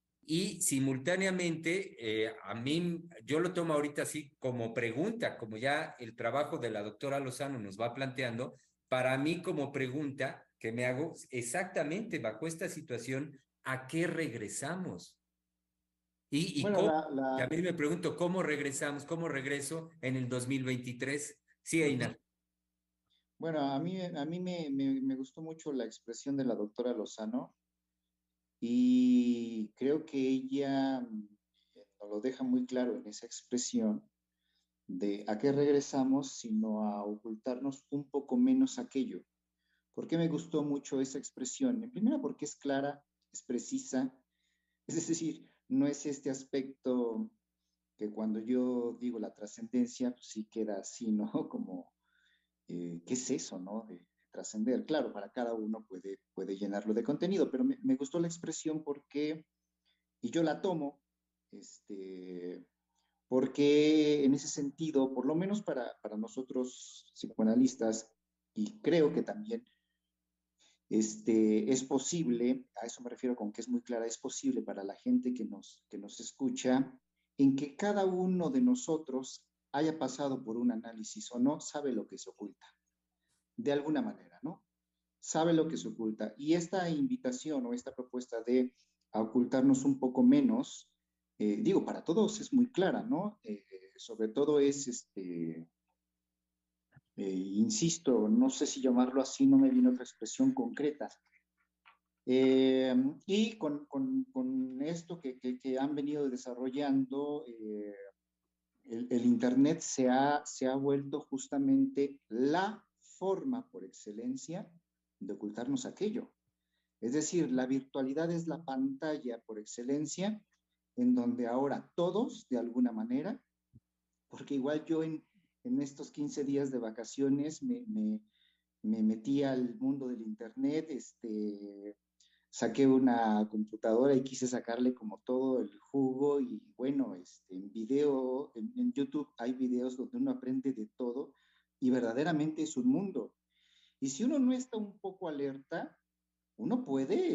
y simultáneamente a mí, yo lo tomo ahorita así como pregunta, como ya el trabajo de la doctora Lozano nos va planteando, para mí como pregunta que me hago exactamente bajo esta situación, ¿a qué regresamos? Y Bueno, cómo, también me pregunto, ¿cómo regresamos? ¿Cómo regreso en el 2023? Sí, Einar. bueno, a mí me gustó mucho la expresión de la doctora Lozano y creo que ella nos lo deja muy claro en esa expresión de a qué regresamos, sino a ocultarnos un poco menos aquello. ¿Por qué me gustó mucho esa expresión? En primera, porque es clara, es precisa, es decir, no es este aspecto que cuando yo digo la trascendencia, pues sí queda así, ¿no? Como, ¿qué es eso, no? De trascender. Claro, para cada uno puede llenarlo de contenido, pero me gustó la expresión porque, y yo la tomo, este, porque en ese sentido, por lo menos para nosotros psicoanalistas, y creo que también es posible, a eso me refiero con que es muy clara, es posible para la gente que nos escucha, en que cada uno de nosotros haya pasado por un análisis o no, sabe lo que se oculta, de alguna manera, ¿no? Sabe lo que se oculta. Y esta invitación o esta propuesta de ocultarnos un poco menos, digo, para todos es muy clara, ¿no? Sobre todo insisto, no sé si llamarlo así, no me viene otra expresión concreta. Y con esto que han venido desarrollando, el Internet se ha vuelto justamente la forma por excelencia de ocultarnos aquello. Es decir, la virtualidad es la pantalla por excelencia en donde ahora todos, de alguna manera, porque igual yo en estos 15 días de vacaciones me metí al mundo del Internet, saqué una computadora y quise sacarle como todo el jugo y bueno, en video, en YouTube hay videos donde uno aprende de todo y verdaderamente es un mundo. Y si uno no está un poco alerta, uno puede,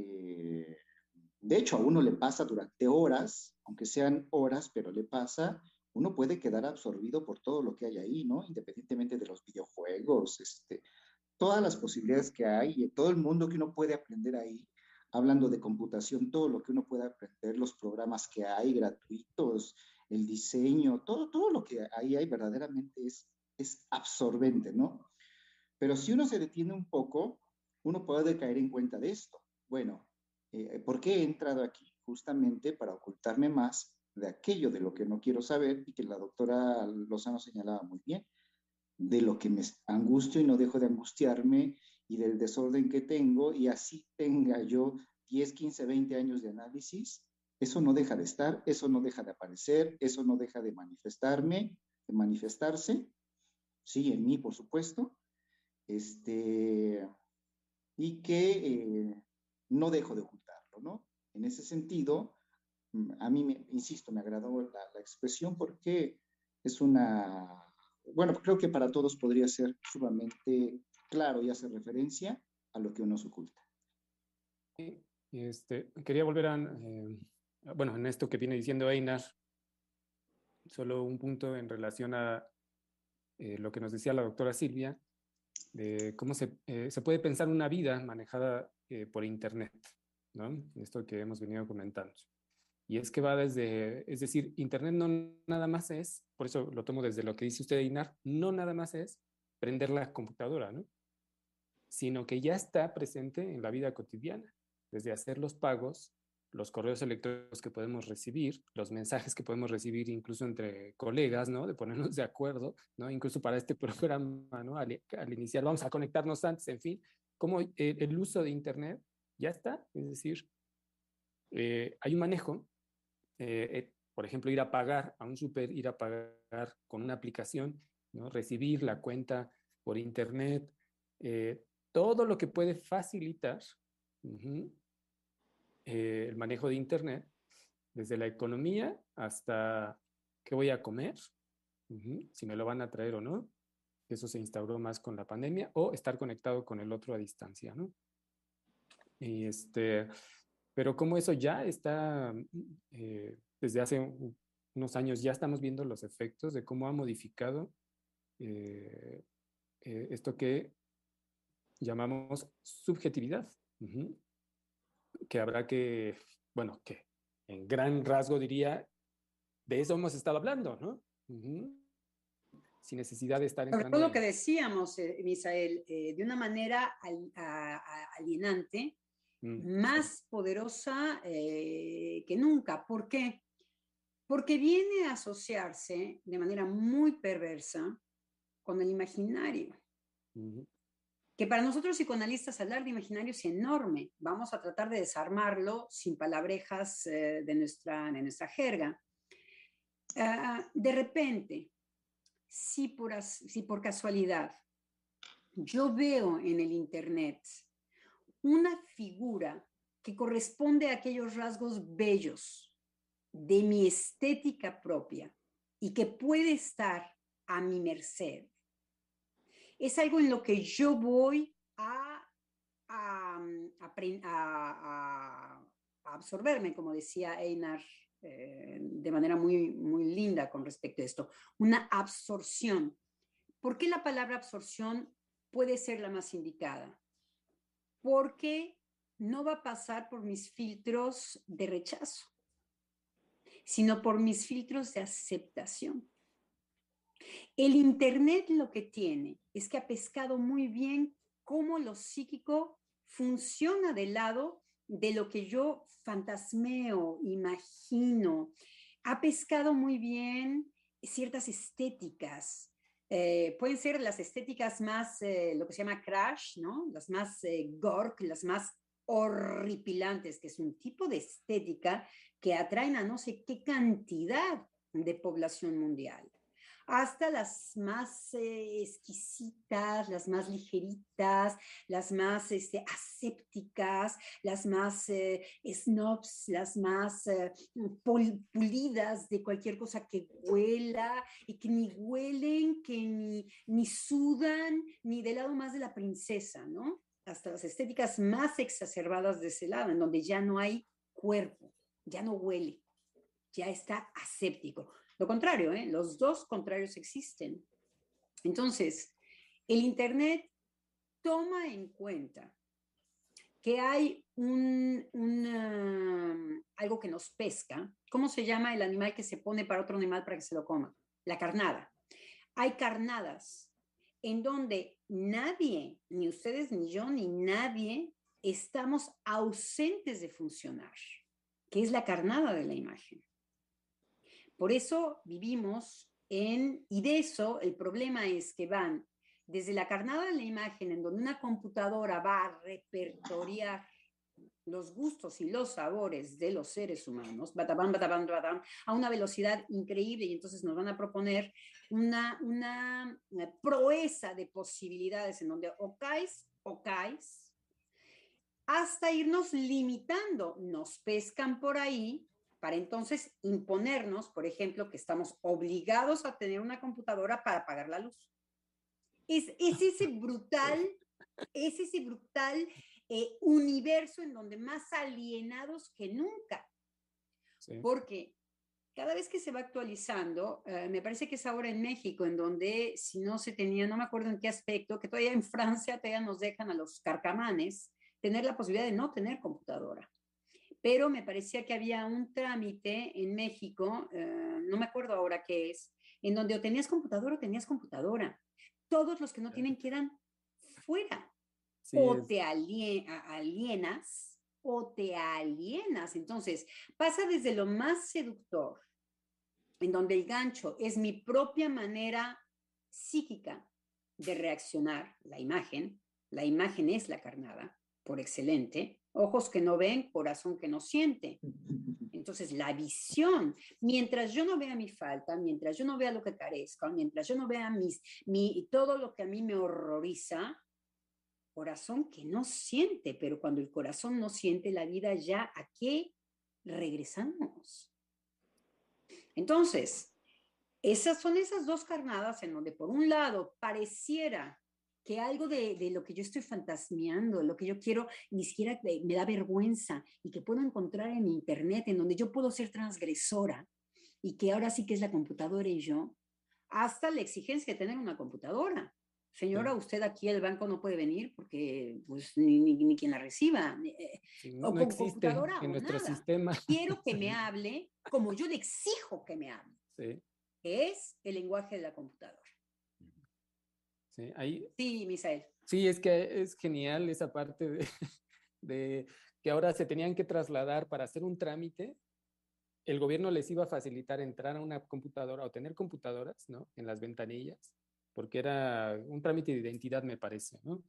de hecho a uno le pasa durante horas, aunque sean horas, pero le pasa, uno puede quedar absorbido por todo lo que hay ahí, ¿no? Independientemente de los videojuegos, todas las posibilidades que hay y todo el mundo que uno puede aprender ahí, hablando de computación, todo lo que uno puede aprender, los programas que hay gratuitos, el diseño, todo lo que ahí hay verdaderamente es absorbente, ¿no? Pero si uno se detiene un poco, uno puede caer en cuenta de esto. Bueno, ¿por qué he entrado aquí? Justamente para ocultarme más de aquello de lo que no quiero saber y que la doctora Lozano señalaba muy bien, de lo que me angustio y no dejo de angustiarme y del desorden que tengo, y así tenga yo 10, 15, 20 años de análisis, eso no deja de estar, eso no deja de aparecer, eso no deja de manifestarse, sí, en mí, por supuesto, y que no dejo de ocultarlo, ¿no? En ese sentido, a mí, insisto, me agradó la expresión porque es bueno, creo que para todos podría ser sumamente claro y hace referencia a lo que uno se oculta. Quería volver bueno, en esto que viene diciendo Einar, solo un punto en relación a lo que nos decía la doctora Silvia, de cómo se puede pensar una vida manejada por Internet, ¿no? Esto que hemos venido comentando. Y es que va desde, es decir, Internet no nada más es, por eso lo tomo desde lo que dice usted, Einar, no nada más es prender la computadora, ¿no? Sino que ya está presente en la vida cotidiana, desde hacer los pagos, los correos electrónicos que podemos recibir, los mensajes que podemos recibir incluso entre colegas, ¿no? De ponernos de acuerdo, ¿no? Incluso para este programa, ¿no? Al iniciar, vamos a conectarnos antes, en fin, como el uso de Internet ya está, es decir, hay un manejo, por ejemplo, ir a pagar a un súper, ir a pagar con una aplicación, ¿no? Recibir la cuenta por Internet, todo lo que puede facilitar el manejo de Internet, desde la economía hasta qué voy a comer, si me lo van a traer o no. Eso se instauró más con la pandemia, o estar conectado con el otro a distancia, ¿no? Y pero como eso ya está, desde hace unos años ya estamos viendo los efectos de cómo ha modificado esto que llamamos subjetividad, que habrá que, bueno, que en gran rasgo diría, de eso hemos estado hablando, ¿no? Sin necesidad de estar entrando. Sobre todo lo que decíamos, Misael, de una manera alienante, más poderosa que nunca. ¿Por qué? Porque viene a asociarse de manera muy perversa con el imaginario. Que para nosotros psicoanalistas hablar de imaginario es enorme. Vamos a tratar de desarmarlo sin palabrejas de nuestra jerga. De repente, si por casualidad yo veo en el Internet una figura que corresponde a aquellos rasgos bellos de mi estética propia y que puede estar a mi merced, es algo en lo que yo voy a absorberme, como decía Einar, de manera muy, muy linda con respecto a esto, una absorción. ¿Por qué la palabra absorción puede ser la más indicada? Porque no va a pasar por mis filtros de rechazo, sino por mis filtros de aceptación. El Internet lo que tiene es que ha pescado muy bien cómo lo psíquico funciona del lado de lo que yo fantasmeo, imagino. Ha pescado muy bien ciertas estéticas. Pueden ser las estéticas más, lo que se llama crash, ¿no? Las más gork, las más horripilantes, que es un tipo de estética que atraen a no sé qué cantidad de población mundial, hasta las más exquisitas, las más ligeritas, las más asépticas, las más snobs, las más pulidas de cualquier cosa que huela y que ni huelen, que ni sudan, ni del lado más de la princesa, ¿no? Hasta las estéticas más exacerbadas de ese lado, en donde ya no hay cuerpo, ya no huele, ya está aséptico. Lo contrario, los dos contrarios existen. Entonces, el Internet toma en cuenta que hay algo que nos pesca. ¿Cómo se llama el animal que se pone para otro animal para que se lo coma? La carnada. Hay carnadas en donde nadie, ni ustedes, ni yo, ni nadie, estamos ausentes de funcionar, que es la carnada de la imagen. Por eso vivimos y de eso el problema es que van desde la carnada de la imagen, en donde una computadora va a repertoriar los gustos y los sabores de los seres humanos, batabam, batabam, batabam, a una velocidad increíble, y entonces nos van a proponer una proeza de posibilidades en donde o caes, hasta irnos limitando. Nos pescan por ahí para entonces imponernos, por ejemplo, que estamos obligados a tener una computadora para apagar la luz. Es ese brutal universo en donde más alienados que nunca. Sí. Porque cada vez que se va actualizando, me parece que es ahora en México, en donde si no se tenía, no me acuerdo en qué aspecto, que todavía en Francia todavía nos dejan a los carcamanes tener la posibilidad de no tener computadora. Pero me parecía que había un trámite en México, no me acuerdo ahora qué es, en donde o tenías computadora o tenías computadora. Todos los que no tienen quedan fuera. Sí, o te alienas o te alienas. Entonces, pasa desde lo más seductor, en donde el gancho es mi propia manera psíquica de reaccionar, la imagen es la carnada, por excelente, ojos que no ven, corazón que no siente. Entonces, la visión, mientras yo no vea mi falta, mientras yo no vea lo que carezco, mientras yo no vea todo lo que a mí me horroriza, corazón que no siente, pero cuando el corazón no siente la vida, ¿ya a qué regresamos? Entonces, son esas dos carnadas en donde por un lado pareciera que algo de lo que yo estoy fantasmeando, lo que yo quiero, ni siquiera me da vergüenza y que puedo encontrar en internet, en donde yo puedo ser transgresora y que ahora sí que es la computadora y yo, hasta la exigencia de tener una computadora. Señora, usted aquí al banco no puede venir porque pues, ni quien la reciba. Sí, no existe computadora en nuestro sistema. Quiero que me hable como yo le exijo que me hable. Sí. Que es el lenguaje de la computadora. Sí, sí, Misael. Sí, es que es genial esa parte de que ahora se tenían que trasladar para hacer un trámite. El gobierno les iba a facilitar entrar a una computadora o tener computadoras, ¿no? En las ventanillas, porque era un trámite de identidad, me parece, ¿no?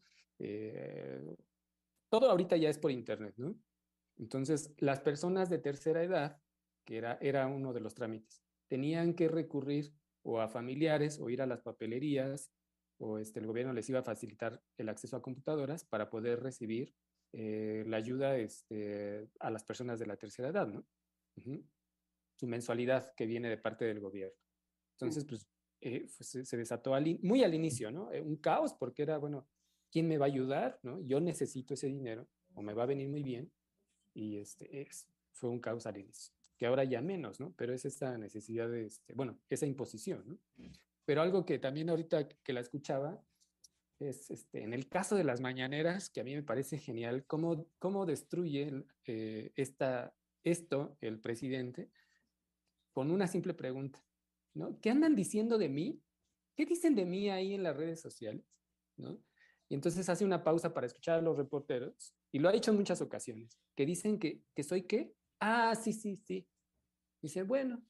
Todo ahorita ya es por internet, ¿no? Entonces, las personas de tercera edad, que era uno de los trámites, tenían que recurrir o a familiares o ir a las papelerías, o el gobierno les iba a facilitar el acceso a computadoras para poder recibir la ayuda a las personas de la tercera edad, ¿no? Su mensualidad que viene de parte del gobierno. Entonces, pues, se desató muy al inicio, ¿no? Un caos, porque era, bueno, ¿quién me va a ayudar? ¿No? Yo necesito ese dinero, o me va a venir muy bien, y fue un caos al inicio, que ahora ya menos, ¿no? Pero es esta necesidad de, bueno, esa imposición, ¿no? Pero algo que también ahorita que la escuchaba es, en el caso de las mañaneras, que a mí me parece genial, cómo destruye esto el presidente con una simple pregunta, ¿no? ¿Qué andan diciendo de mí? ¿Qué dicen de mí ahí en las redes sociales? ¿No? Y entonces hace una pausa para escuchar a los reporteros, y lo ha hecho en muchas ocasiones, que dicen que soy ¿qué? Ah, sí. Dice, bueno.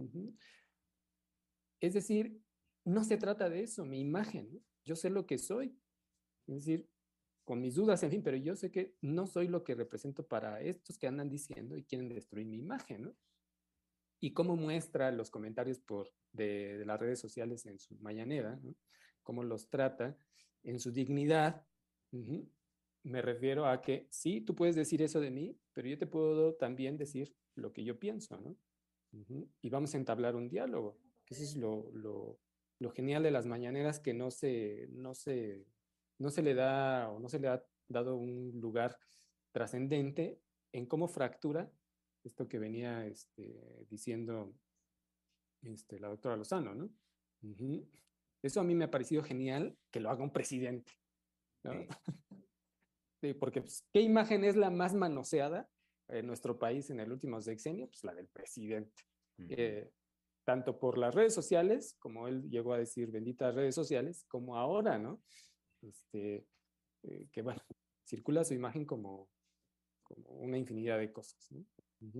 Es decir, no se trata de eso, mi imagen, ¿no? Yo sé lo que soy, es decir, con mis dudas, en fin, pero yo sé que no soy lo que represento para estos que andan diciendo y quieren destruir mi imagen, ¿no? Y cómo muestra los comentarios de las redes sociales en su mañanera, ¿no? Cómo los trata en su dignidad. Me refiero a que sí, tú puedes decir eso de mí, pero yo te puedo también decir lo que yo pienso, ¿no? Y vamos a entablar un diálogo. Eso es lo genial de las mañaneras, que no se le da o no se le ha dado un lugar trascendente en cómo fractura esto que venía diciendo la doctora Lozano, ¿no? Eso a mí me ha parecido genial que lo haga un presidente, ¿no? Porque pues, ¿qué imagen es la más manoseada en nuestro país en el último sexenio? Pues la del presidente. Tanto por las redes sociales, como él llegó a decir, benditas redes sociales, como ahora, ¿no? Que bueno, circula su imagen como una infinidad de cosas, ¿no?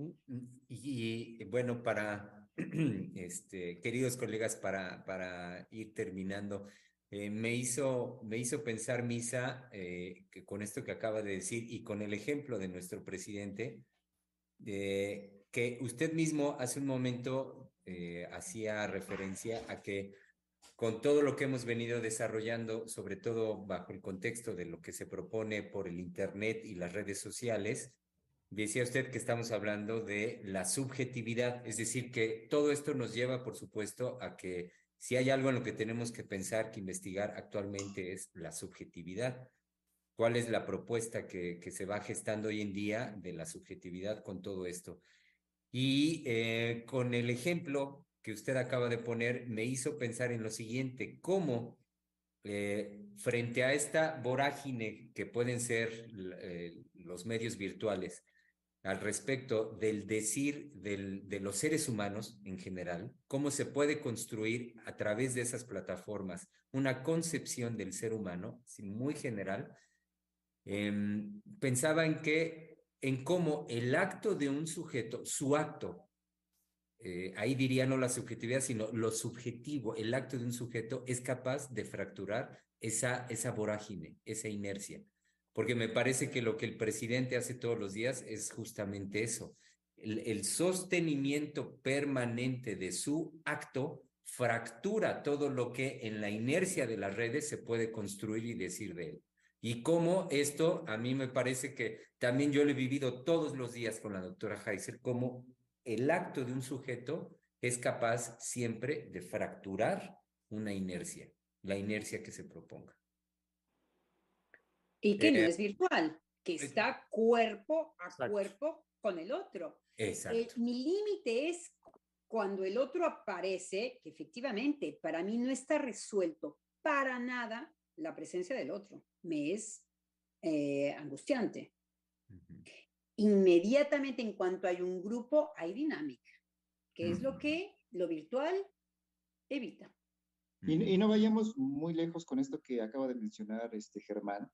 Y bueno, queridos colegas, para ir terminando, me hizo pensar, Misa, que con esto que acaba de decir y con el ejemplo de nuestro presidente, que usted mismo hace un momento hacía referencia a que con todo lo que hemos venido desarrollando, sobre todo bajo el contexto de lo que se propone por el Internet y las redes sociales, decía usted que estamos hablando de la subjetividad, es decir, que todo esto nos lleva, por supuesto, a que si hay algo en lo que tenemos que pensar, que investigar actualmente es la subjetividad. ¿Cuál es la propuesta que se va gestando hoy en día de la subjetividad con todo esto? Y con el ejemplo que usted acaba de poner, me hizo pensar en lo siguiente: cómo frente a esta vorágine que pueden ser los medios virtuales al respecto del decir de los seres humanos en general, cómo se puede construir a través de esas plataformas una concepción del ser humano muy general. Pensaba en cómo el acto de un sujeto, su acto, ahí diría no la subjetividad, sino lo subjetivo, el acto de un sujeto es capaz de fracturar esa vorágine, esa inercia. Porque me parece que lo que el presidente hace todos los días es justamente eso. El sostenimiento permanente de su acto fractura todo lo que en la inercia de las redes se puede construir y decir de él. Y cómo esto, a mí me parece que también yo lo he vivido todos los días con la doctora Heiser, cómo el acto de un sujeto es capaz siempre de fracturar una inercia, la inercia que se proponga. Y que no es virtual, que está cuerpo a cuerpo con el otro. Exacto. Mi límite es cuando el otro aparece, que efectivamente para mí no está resuelto para nada la presencia del otro. Me es angustiante. Inmediatamente en cuanto hay un grupo, hay dinámica, que es lo que lo virtual evita. Y no vayamos muy lejos con esto que acaba de mencionar Germán.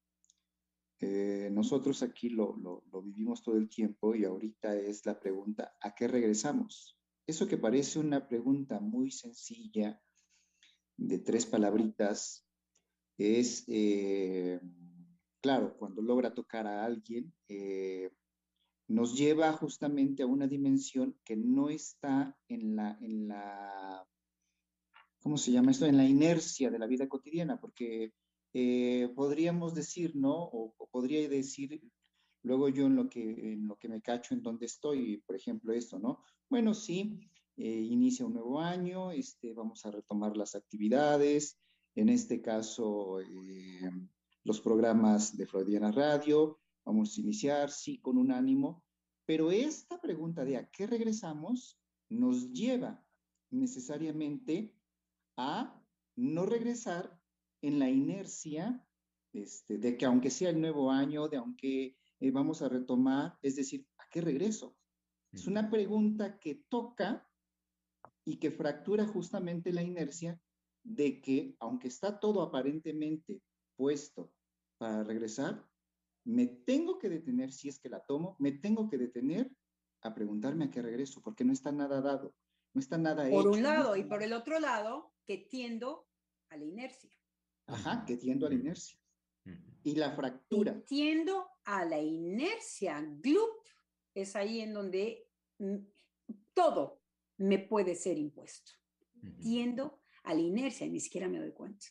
Nosotros aquí lo vivimos todo el tiempo y ahorita es la pregunta, ¿a qué regresamos? Eso que parece una pregunta muy sencilla, de 3 palabritas, es, claro, cuando logra tocar a alguien, nos lleva justamente a una dimensión que no está en la ¿cómo se llama esto? En la inercia de la vida cotidiana, porque podríamos decir, ¿no? O podría decir, luego yo en lo que me cacho, en donde estoy, por ejemplo, esto, ¿no? Bueno, sí, inicia un nuevo año, vamos a retomar las actividades, en este caso, los programas de Freudiana Radio, vamos a iniciar, sí, con un ánimo, pero esta pregunta de ¿a qué regresamos? Nos lleva necesariamente a no regresar en la inercia de que aunque sea el nuevo año, de aunque vamos a retomar, es decir, ¿a qué regreso? Es una pregunta que toca y que fractura justamente la inercia de que aunque está todo aparentemente puesto para regresar, me tengo que detener, si es que la tomo, me tengo que detener a preguntarme a qué regreso, porque no está nada dado, no está nada hecho. Por un lado, y por el otro lado, que tiendo a la inercia. Ajá, que tiendo a la inercia. Y la fractura. Y tiendo a la inercia. Glup es ahí en donde todo me puede ser impuesto. Tiendo a la inercia, ni siquiera me doy cuenta.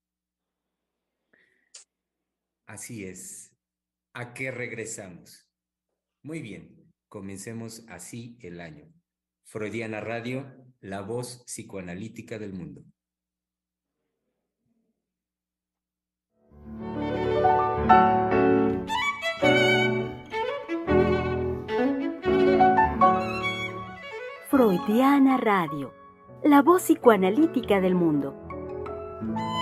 Así es. ¿A qué regresamos? Muy bien, comencemos así el año. Freudiana Radio, la voz psicoanalítica del mundo. Freudiana Radio, la voz psicoanalítica del mundo.